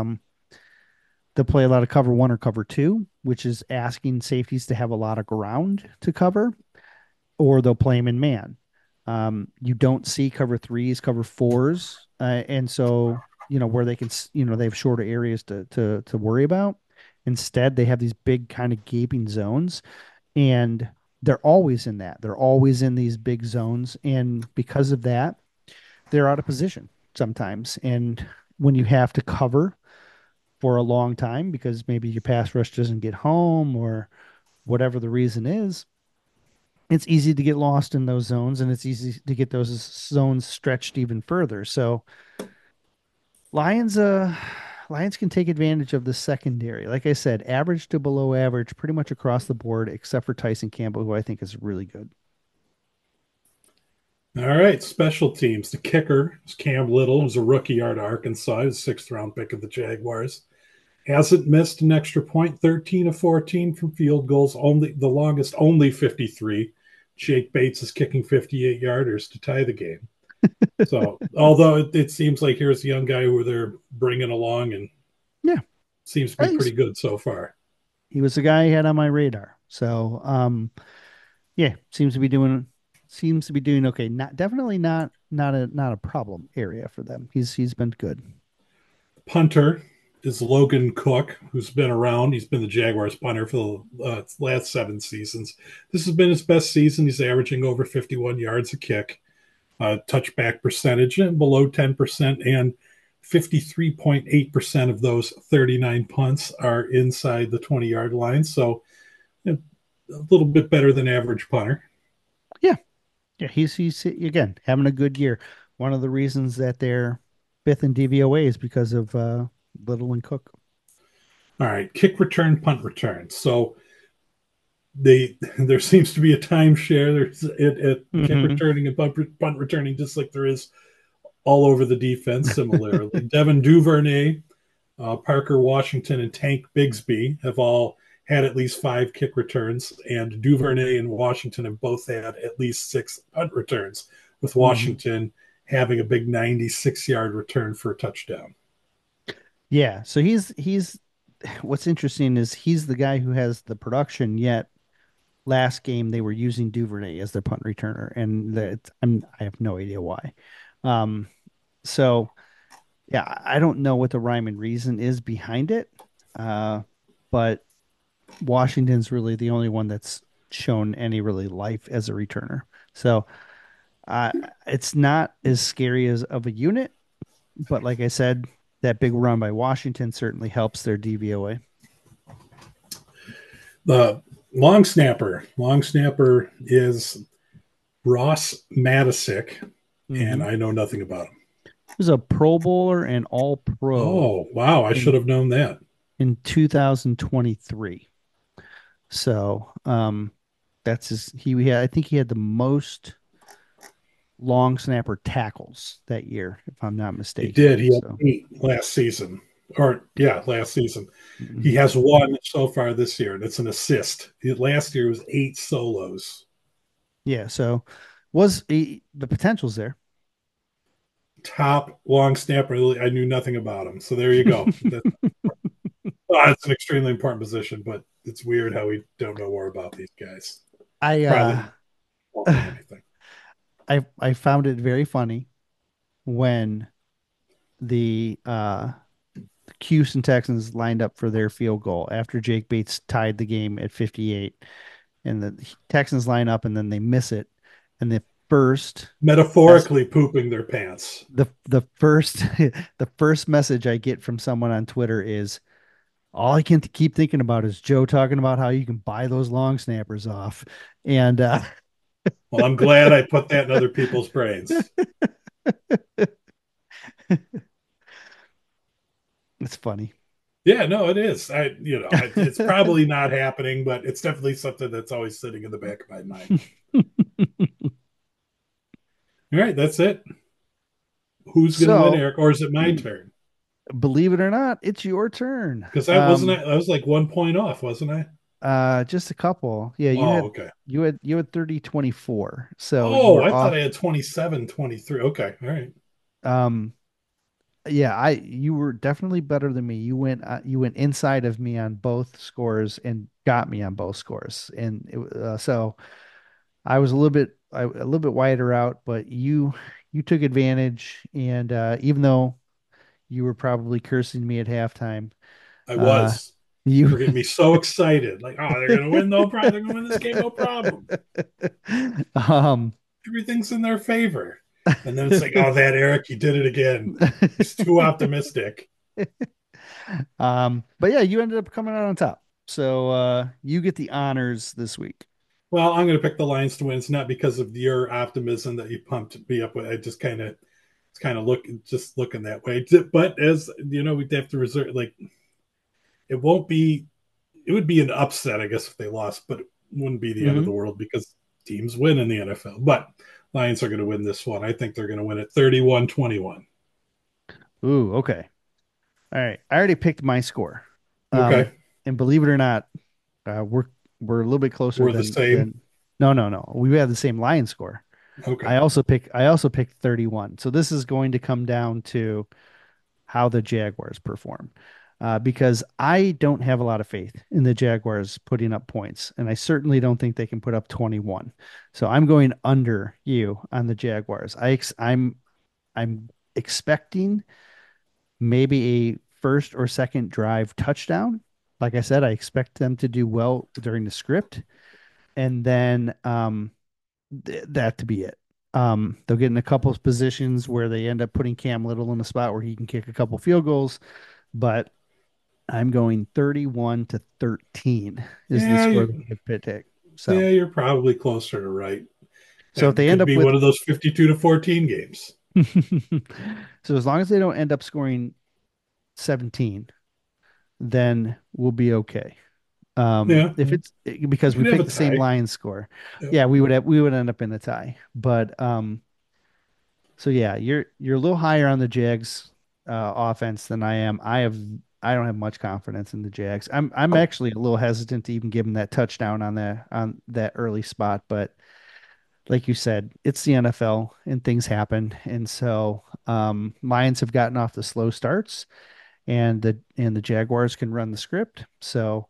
They'll play a lot of cover one or cover two, which is asking safeties to have a lot of ground to cover, or they'll play them in man. You don't see cover threes, cover fours, and so where they can, they have shorter areas to worry about. Instead, they have these big kind of gaping zones, and they're always in that. They're always in these big zones, and because of that, they're out of position sometimes. And when you have to cover for a long time because maybe your pass rush doesn't get home or whatever the reason is, it's easy to get lost in those zones and it's easy to get those zones stretched even further. So Lions Lions can take advantage of the secondary. Like I said, average to below average pretty much across the board except for Tyson Campbell, who I think is really good. All right, special teams. The kicker is Cam Little, who's a rookie out of Arkansas. He's a sixth round pick of the Jaguars. Hasn't missed an extra point, 13 of 14 from field goals, only the longest, only 53. Jake Bates is kicking 58 yarders to tie the game. So, although it seems like here's a young guy who they're bringing along and Yeah. seems to be pretty good so far. He was the guy I had on my radar. So, yeah, seems to be doing okay. Not definitely not a problem area for them. He's been good. Punter is Logan Cook, who's been around. He's been the Jaguars punter for the last 7 seasons. This has been his best season. He's averaging over 51 yards a kick, touchback percentage and below 10%, and 53.8% of those 39 punts are inside the 20-yard line. So a little bit better than average punter. Yeah, yeah, he's again having a good year. One of the reasons that they're fifth in DVOA is because of Little and Cook. All right, kick return, punt return. So there seems to be a timeshare. There's at kick Mm-hmm. returning and punt returning, just like there is all over the defense. Similarly, Devin Duvernay, Parker Washington, and Tank Bigsby have all had at least 5 kick returns, and Duvernay and Washington have both had at least 6 punt returns, with Mm-hmm. Washington having a big 96-yard return for a touchdown. Yeah, so he's what's interesting is he's the guy who has the production. Yet last game they were using Duvernay as their punt returner, and I have no idea why. Um, so yeah, I don't know what the rhyme and reason is behind it, but Washington's really the only one that's shown any really life as a returner. So uh, it's not as scary as of a unit, but like I said, that big run by Washington certainly helps their DVOA. The long snapper is Ross Matisick, Mm-hmm. and I know nothing about him. He was a Pro Bowler and All Pro Oh, wow. I should in have known that. 2023. So that's I think he had the most long snapper tackles that year, if I'm not He mistaken. did. He had So 8 last season. Or, yeah, last season. He mhm. has 1 so far this year, and it's an assist. Last year was 8 solos. Yeah, so the potential's there. Top long snapper. I knew nothing about him. So there you go. Well, it's an extremely important position, but it's weird how we don't know more about these guys. I Probably won't mean anything. I found it very funny when the Houston Texans lined up for their field goal after Jake Bates tied the game at 58, and the Texans line up and then they miss it, and first mess Metaphorically pooping their pants. the first the first message I get from someone on Twitter is all I can keep thinking about is Joe talking about how you can buy those long snappers off, and Well, I'm glad I put that in other people's brains. it's funny. Yeah, no, it is. It's probably not happening, but it's definitely something that's always sitting in the back of my mind. All right, that's it. Who's going to win, So, Eric, or is it my turn? believe it or not, it's your turn. Because I was like 1 point off, wasn't I? Just a couple. Yeah, Oh, okay. you had 30-24. So you Oh, were I thought off. I had 27, 23. Okay, all right. Um, yeah, I you were definitely better than me. You went inside of me on both scores and got me on both scores. And so I was a little bit wider out, but you took advantage. And even though you were probably cursing me at halftime, I uh, was. you We're getting me so excited. Like, oh, they're going to win, no problem. They're going to win this game, no problem. um Everything's in their favor. And then it's like, oh, that Eric, he did it again. He's too optimistic. but yeah, you ended up coming out on top. So you get the honors this week. Well, I'm going to pick the Lions to win. It's not because of your optimism that you pumped me up with. I just it's kind of looking that way. But as you know, we'd have to reserve, like, it won't be, it would be an upset, I guess, if they lost, but it wouldn't be the end of the Hmm. world because teams win in the NFL. But Lions are going to win this one. I think they're going to win it 31-21. Ooh, okay. All right. I already picked my score. Um, Okay. and believe it or not, uh, we're we're a little bit closer We're the same. than no. We have the same line score. Okay. I also picked 31. So this is going to come down to how the Jaguars perform. Because I don't have a lot of faith in the Jaguars putting up points, and I certainly don't think they can put up 21. So I'm going under you on the Jaguars. I'm expecting maybe a first or second drive touchdown. Like I said, I expect them to do well during the script, and then that to be it. They'll get in a couple of positions where they end up putting Cam Little in a spot where he can kick a couple field goals, but I'm going 31-13 is the Yeah, score that I pick. So, you're probably closer to right. so if That they end could up be with, one of those 52-14 games. so as long as they don't end up scoring 17, then we'll be okay. Yeah, If it's we because we could have a picked the same tie. Lions score, Yep. yeah, we would end up in a tie. But so yeah, you're a little higher on the Jags offense than I am. I don't have much confidence in the Jags. I'm actually a little hesitant to even give them that touchdown on that early spot, but like you said, it's the NFL and things happen. And so Lions have gotten off the slow starts and the Jaguars can run the script. So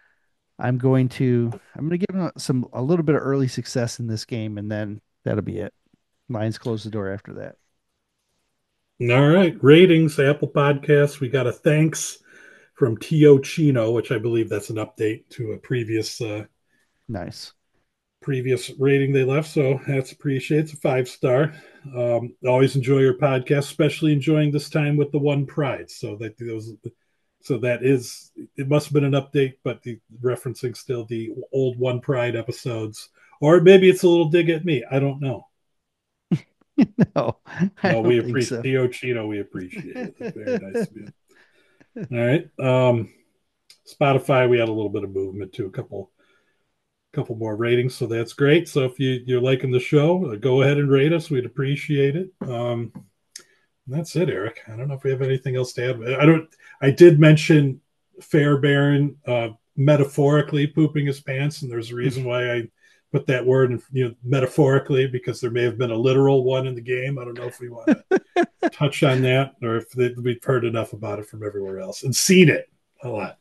I'm going to give them a little bit of early success in this game, and then that'll be it. Lions close the door after that. All right. Ratings, Apple Podcasts. We got a thanks from Tio Chino, which I believe that's an update to a Nice. previous rating they left. So that's appreciated. It's a 5 star. Always enjoy your podcast, especially enjoying this time with the One Pride. So that is, it must have been an update, but referencing still the old One Pride episodes, or maybe it's a little dig at me. I don't know. No, I No, we don't think appreciate so. Theo Chino. We appreciate it. That's very nice of you. All right. Spotify, we had a little bit of movement to a couple more ratings, so that's great. So if you're liking the show, go ahead and rate us. We'd appreciate it. That's it, Eric. I don't know if we have anything else to add. I don't. I did mention Fairbairn metaphorically pooping his pants, and there's a reason why I put that word in, metaphorically, because there may have been a literal one in the game. I don't know if we want to touch on that, or if we've heard enough about it from everywhere else and seen it a lot.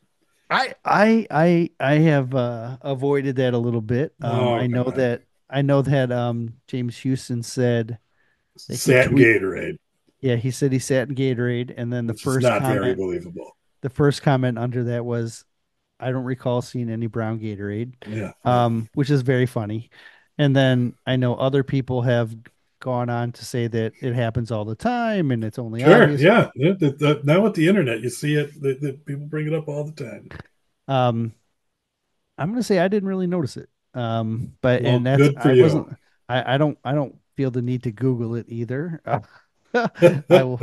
I have avoided that a little bit. Oh, come on. I know that James Houston said that he Sat in tweet Gatorade, yeah, he said he sat in Gatorade, and then which is not very believable. the first comment under that was, I don't recall seeing any brown Gatorade, Yeah, yeah. which is very funny. And then I know other people have gone on to say that it happens all the time and it's only Sure, obvious. yeah. Now with the internet, you see it. People bring it up all the time. Um, I'm gonna say I didn't really notice it. But and Well, that's good for you. I don't feel the need to Google it either. I will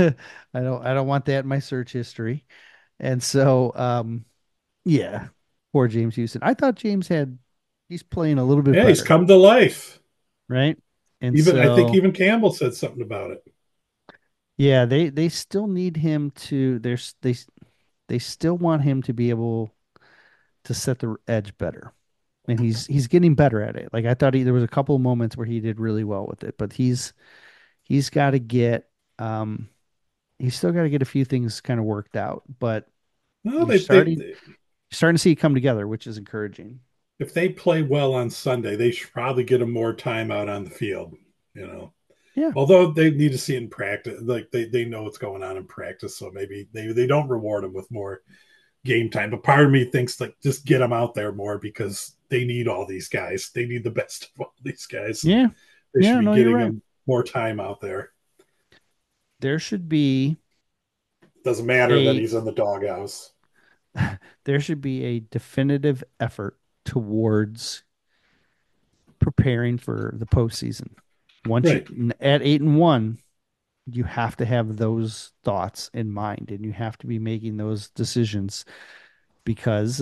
I don't want that in my search history. And so yeah, poor James Houston. I thought he's playing a little bit Yeah, he's better, come to life. right? And Even I think so even Campbell said something about it. yeah, they still need him to they still want him to be able to set the edge better. And he's getting better at it. Like I thought there was a couple of moments where he did really well with it, but he's got to get um he's still got to get a few things kind of worked out, but No, you're starting to see it come together, which is encouraging. if they play well on Sunday, they should probably get him more time out on the field. You know, Yeah. although they need to see it in practice, like they know what's going on in practice, so maybe they don't reward him with more game time. But part of me thinks like just get them out there more because they need all these guys. They need the best of all these guys, and Yeah. they should Yeah, be no, you're getting right. them more time out there. There should be Doesn't matter that a he's in the doghouse. there should be a definitive effort towards preparing for the postseason. Once you Right. at 8-1, you have to have those thoughts in mind and you have to be making those decisions because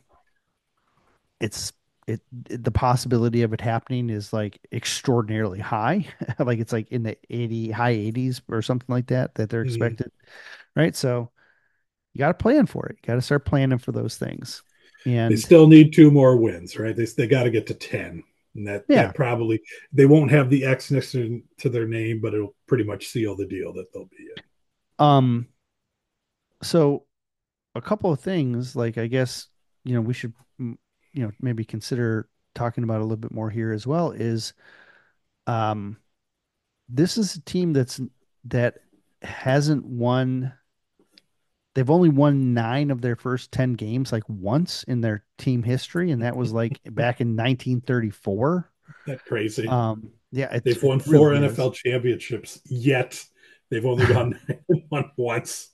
it's the possibility of it happening is like extraordinarily high. Like it's like in the high 80s or something like that they're Mm-hmm. expected, right? So you got to plan for it. You got to start planning for those things. They And still need two more wins, right? They got to get to 10. And yeah, that probably they won't have the X next to their name, but it'll pretty much seal the deal that they'll be in. um so a couple of things like I guess we should maybe consider talking about a little bit more here as well is um this is a team that hasn't won. They've only won 9 of their first 10 games like once in their team history, and that was like back in 1934. That crazy. Yeah, They've it won four really is. NFL championships, yet they've only gone one once.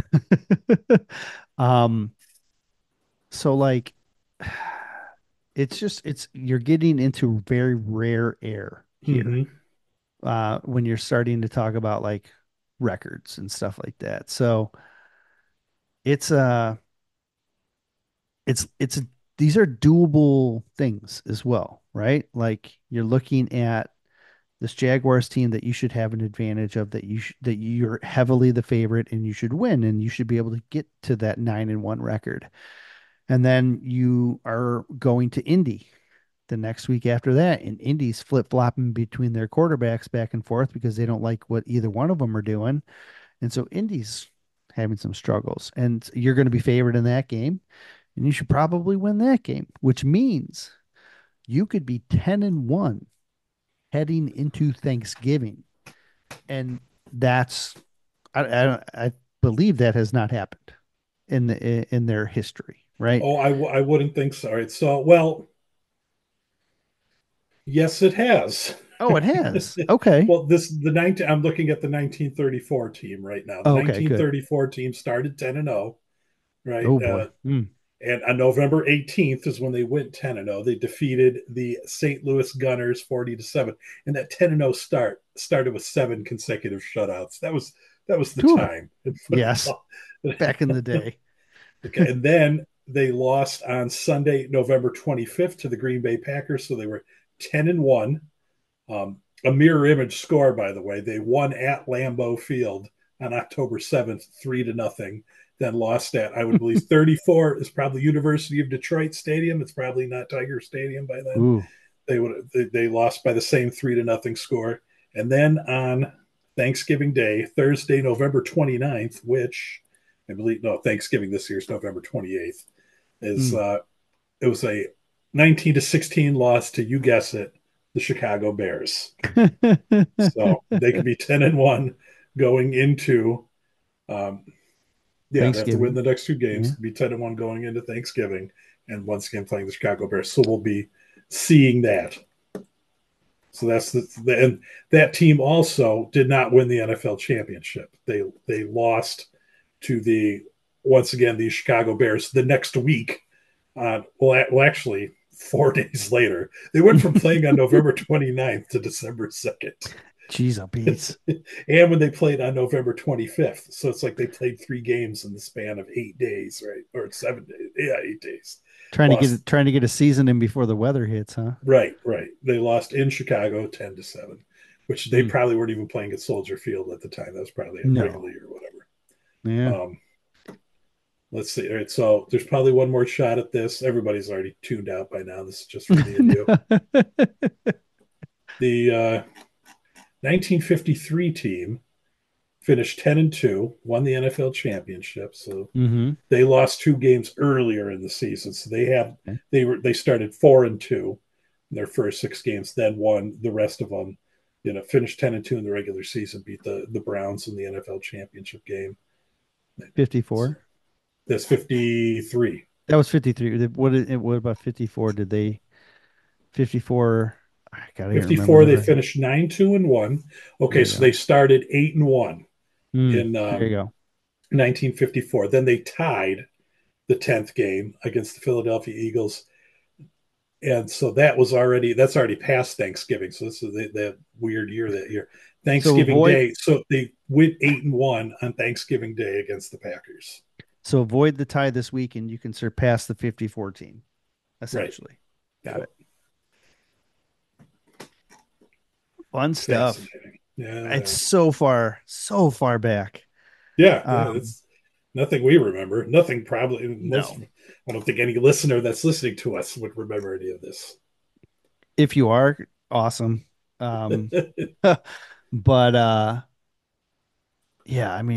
um, so like it's you're getting into very rare air here. Mm-hmm. When you're starting to talk about like records and stuff like that. So it's it's these are doable things as well, right? Like you're looking at this Jaguars team that you should have an advantage of that you're heavily the favorite and you should win and you should be able to get to that 9-1 record. And then you are going to Indy the next week after that, and Indy's flip-flopping between their quarterbacks back and forth because they don't like what either one of them are doing. And so Indy's having some struggles. And you're going to be favored in that game, and you should probably win that game, which means you could be 10-1 heading into Thanksgiving. And that's I believe that has not happened in their history, right? Oh, I wouldn't think so. All right. So, well, yes, it has. Oh, it has. Okay. Well, the 19 I'm looking at the 1934 team right now. The Oh, okay, good. 1934 team started 10-0, right? Oh boy. And on November 18th is when they went 10-0. They defeated the St. Louis Gunners 40-7. And that 10-0 started with 7 consecutive shutouts. That was the Whew. time in Yes, football. back in the day. Okay, and then they lost on Sunday, November 25th to the Green Bay Packers. So they were 10-1. A mirror image score, by the way. They won at Lambeau Field on October 7th, 3-0. Then lost at, I would believe, 34 is probably University of Detroit Stadium. It's probably not Tiger Stadium by then. Ooh. They lost by the same 3-0 score. And then on Thanksgiving Day, Thursday, November 29th, which I believe, no, Thanksgiving this year is November 28th, is Mm. it was a 19-16 loss to, you guess it, the Chicago Bears. So they could be 10-1 going into, um, yeah, they have to win Thanksgiving. the next two Yeah. games, be 10-1 going into Thanksgiving, and once again playing the Chicago Bears. So we'll be seeing that. So that's and that team also did not win the NFL championship. They lost to the, once again, the Chicago Bears the next week. Actually, 4 days later, they went from playing on November 29th to December 2nd. Jeez, oh Pete's. And when they played on November 25th. So it's like they played 3 games in the span of 8 days, right? Or 7 days. Yeah, 8 days. Lost. Trying to get a season in before the weather hits, huh? Right, right. They lost in Chicago 10-7, which they Mm. probably weren't even playing at Soldier Field at the time. That was probably at No. Wrigley or whatever. Yeah. Um, let's see. All right, so there's probably one more shot at this. Everybody's already tuned out by now. This is just for me and you. The 1953 team finished 10-2, won the NFL championship. So Mm-hmm. they lost 2 games earlier in the season. So Okay. they started 4-2 in their first 6 games, then won the rest of them. Finished 10-2 in the regular season, beat the Browns in the NFL championship game. So 54. that's 53. That was 53. What about 54? Did they 54? I gotta remember 54, the they rest. finished 9-2-1. There Okay, you so go. they started 8-1 in There you go. 1954. Then they tied the 10th game against the Philadelphia Eagles. And so that's already past Thanksgiving. So this is that weird year that year. So Thanksgiving avoid Day. So they went 8-1 on Thanksgiving Day against the Packers. so avoid the tie this week, and you can surpass the 54 team. Right. Essentially, got Yep. it. Fun stuff. Fascinating. It's Yeah. so far back. Yeah. Yeah. Um, It's nothing we remember. Nothing probably most, no, I don't think any listener that's listening to us would remember any of this. if you are awesome, um, but yeah, I mean,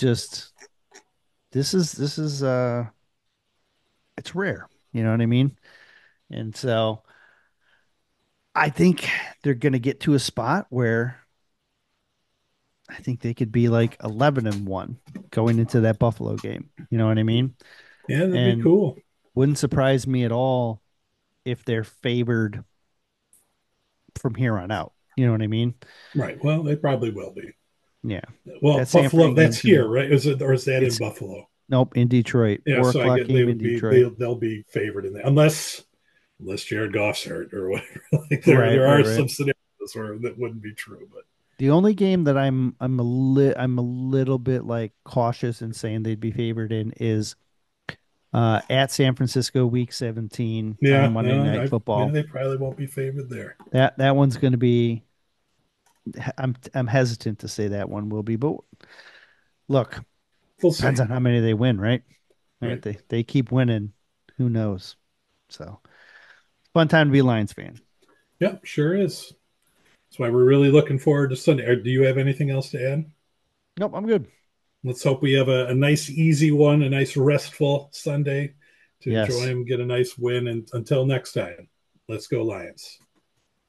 this is it's rare. You know what I mean? And so I think they're going to get to a spot where I think they could be like 11-1 going into that Buffalo game. You know what I mean? Yeah, that'd be And cool. wouldn't surprise me at all if they're favored from here on out. You know what I mean? Right. Well, they probably will be. Yeah. Well, That San Buffalo, Fran that's game's gonna here, right? Is it, or is that in it's Buffalo? nope in Detroit. Yeah, Four so I o'clock get they game in would be Detroit. they'll be favored in that unless Jared Goff's hurt or whatever. Like Right, there right, are right. some scenarios where that wouldn't be true, but The only game that I'm a little bit like cautious in saying they'd be favored in is at San Francisco Week 17 on yeah, Monday no, Night yeah, Football. they probably won't be favored there. That one's going to be I'm hesitant to say that one will be, but look, We'll depends see. on how many they win, right? Right? Right. They keep winning, who knows? So, fun time to be a Lions fan. Yep, sure is. That's why we're really looking forward to Sunday. Do you have anything else to add? Nope, I'm good. Let's hope we have a nice, easy one, a nice, restful Sunday to enjoy Yes. and get a nice win. And until next time, let's go, Lions.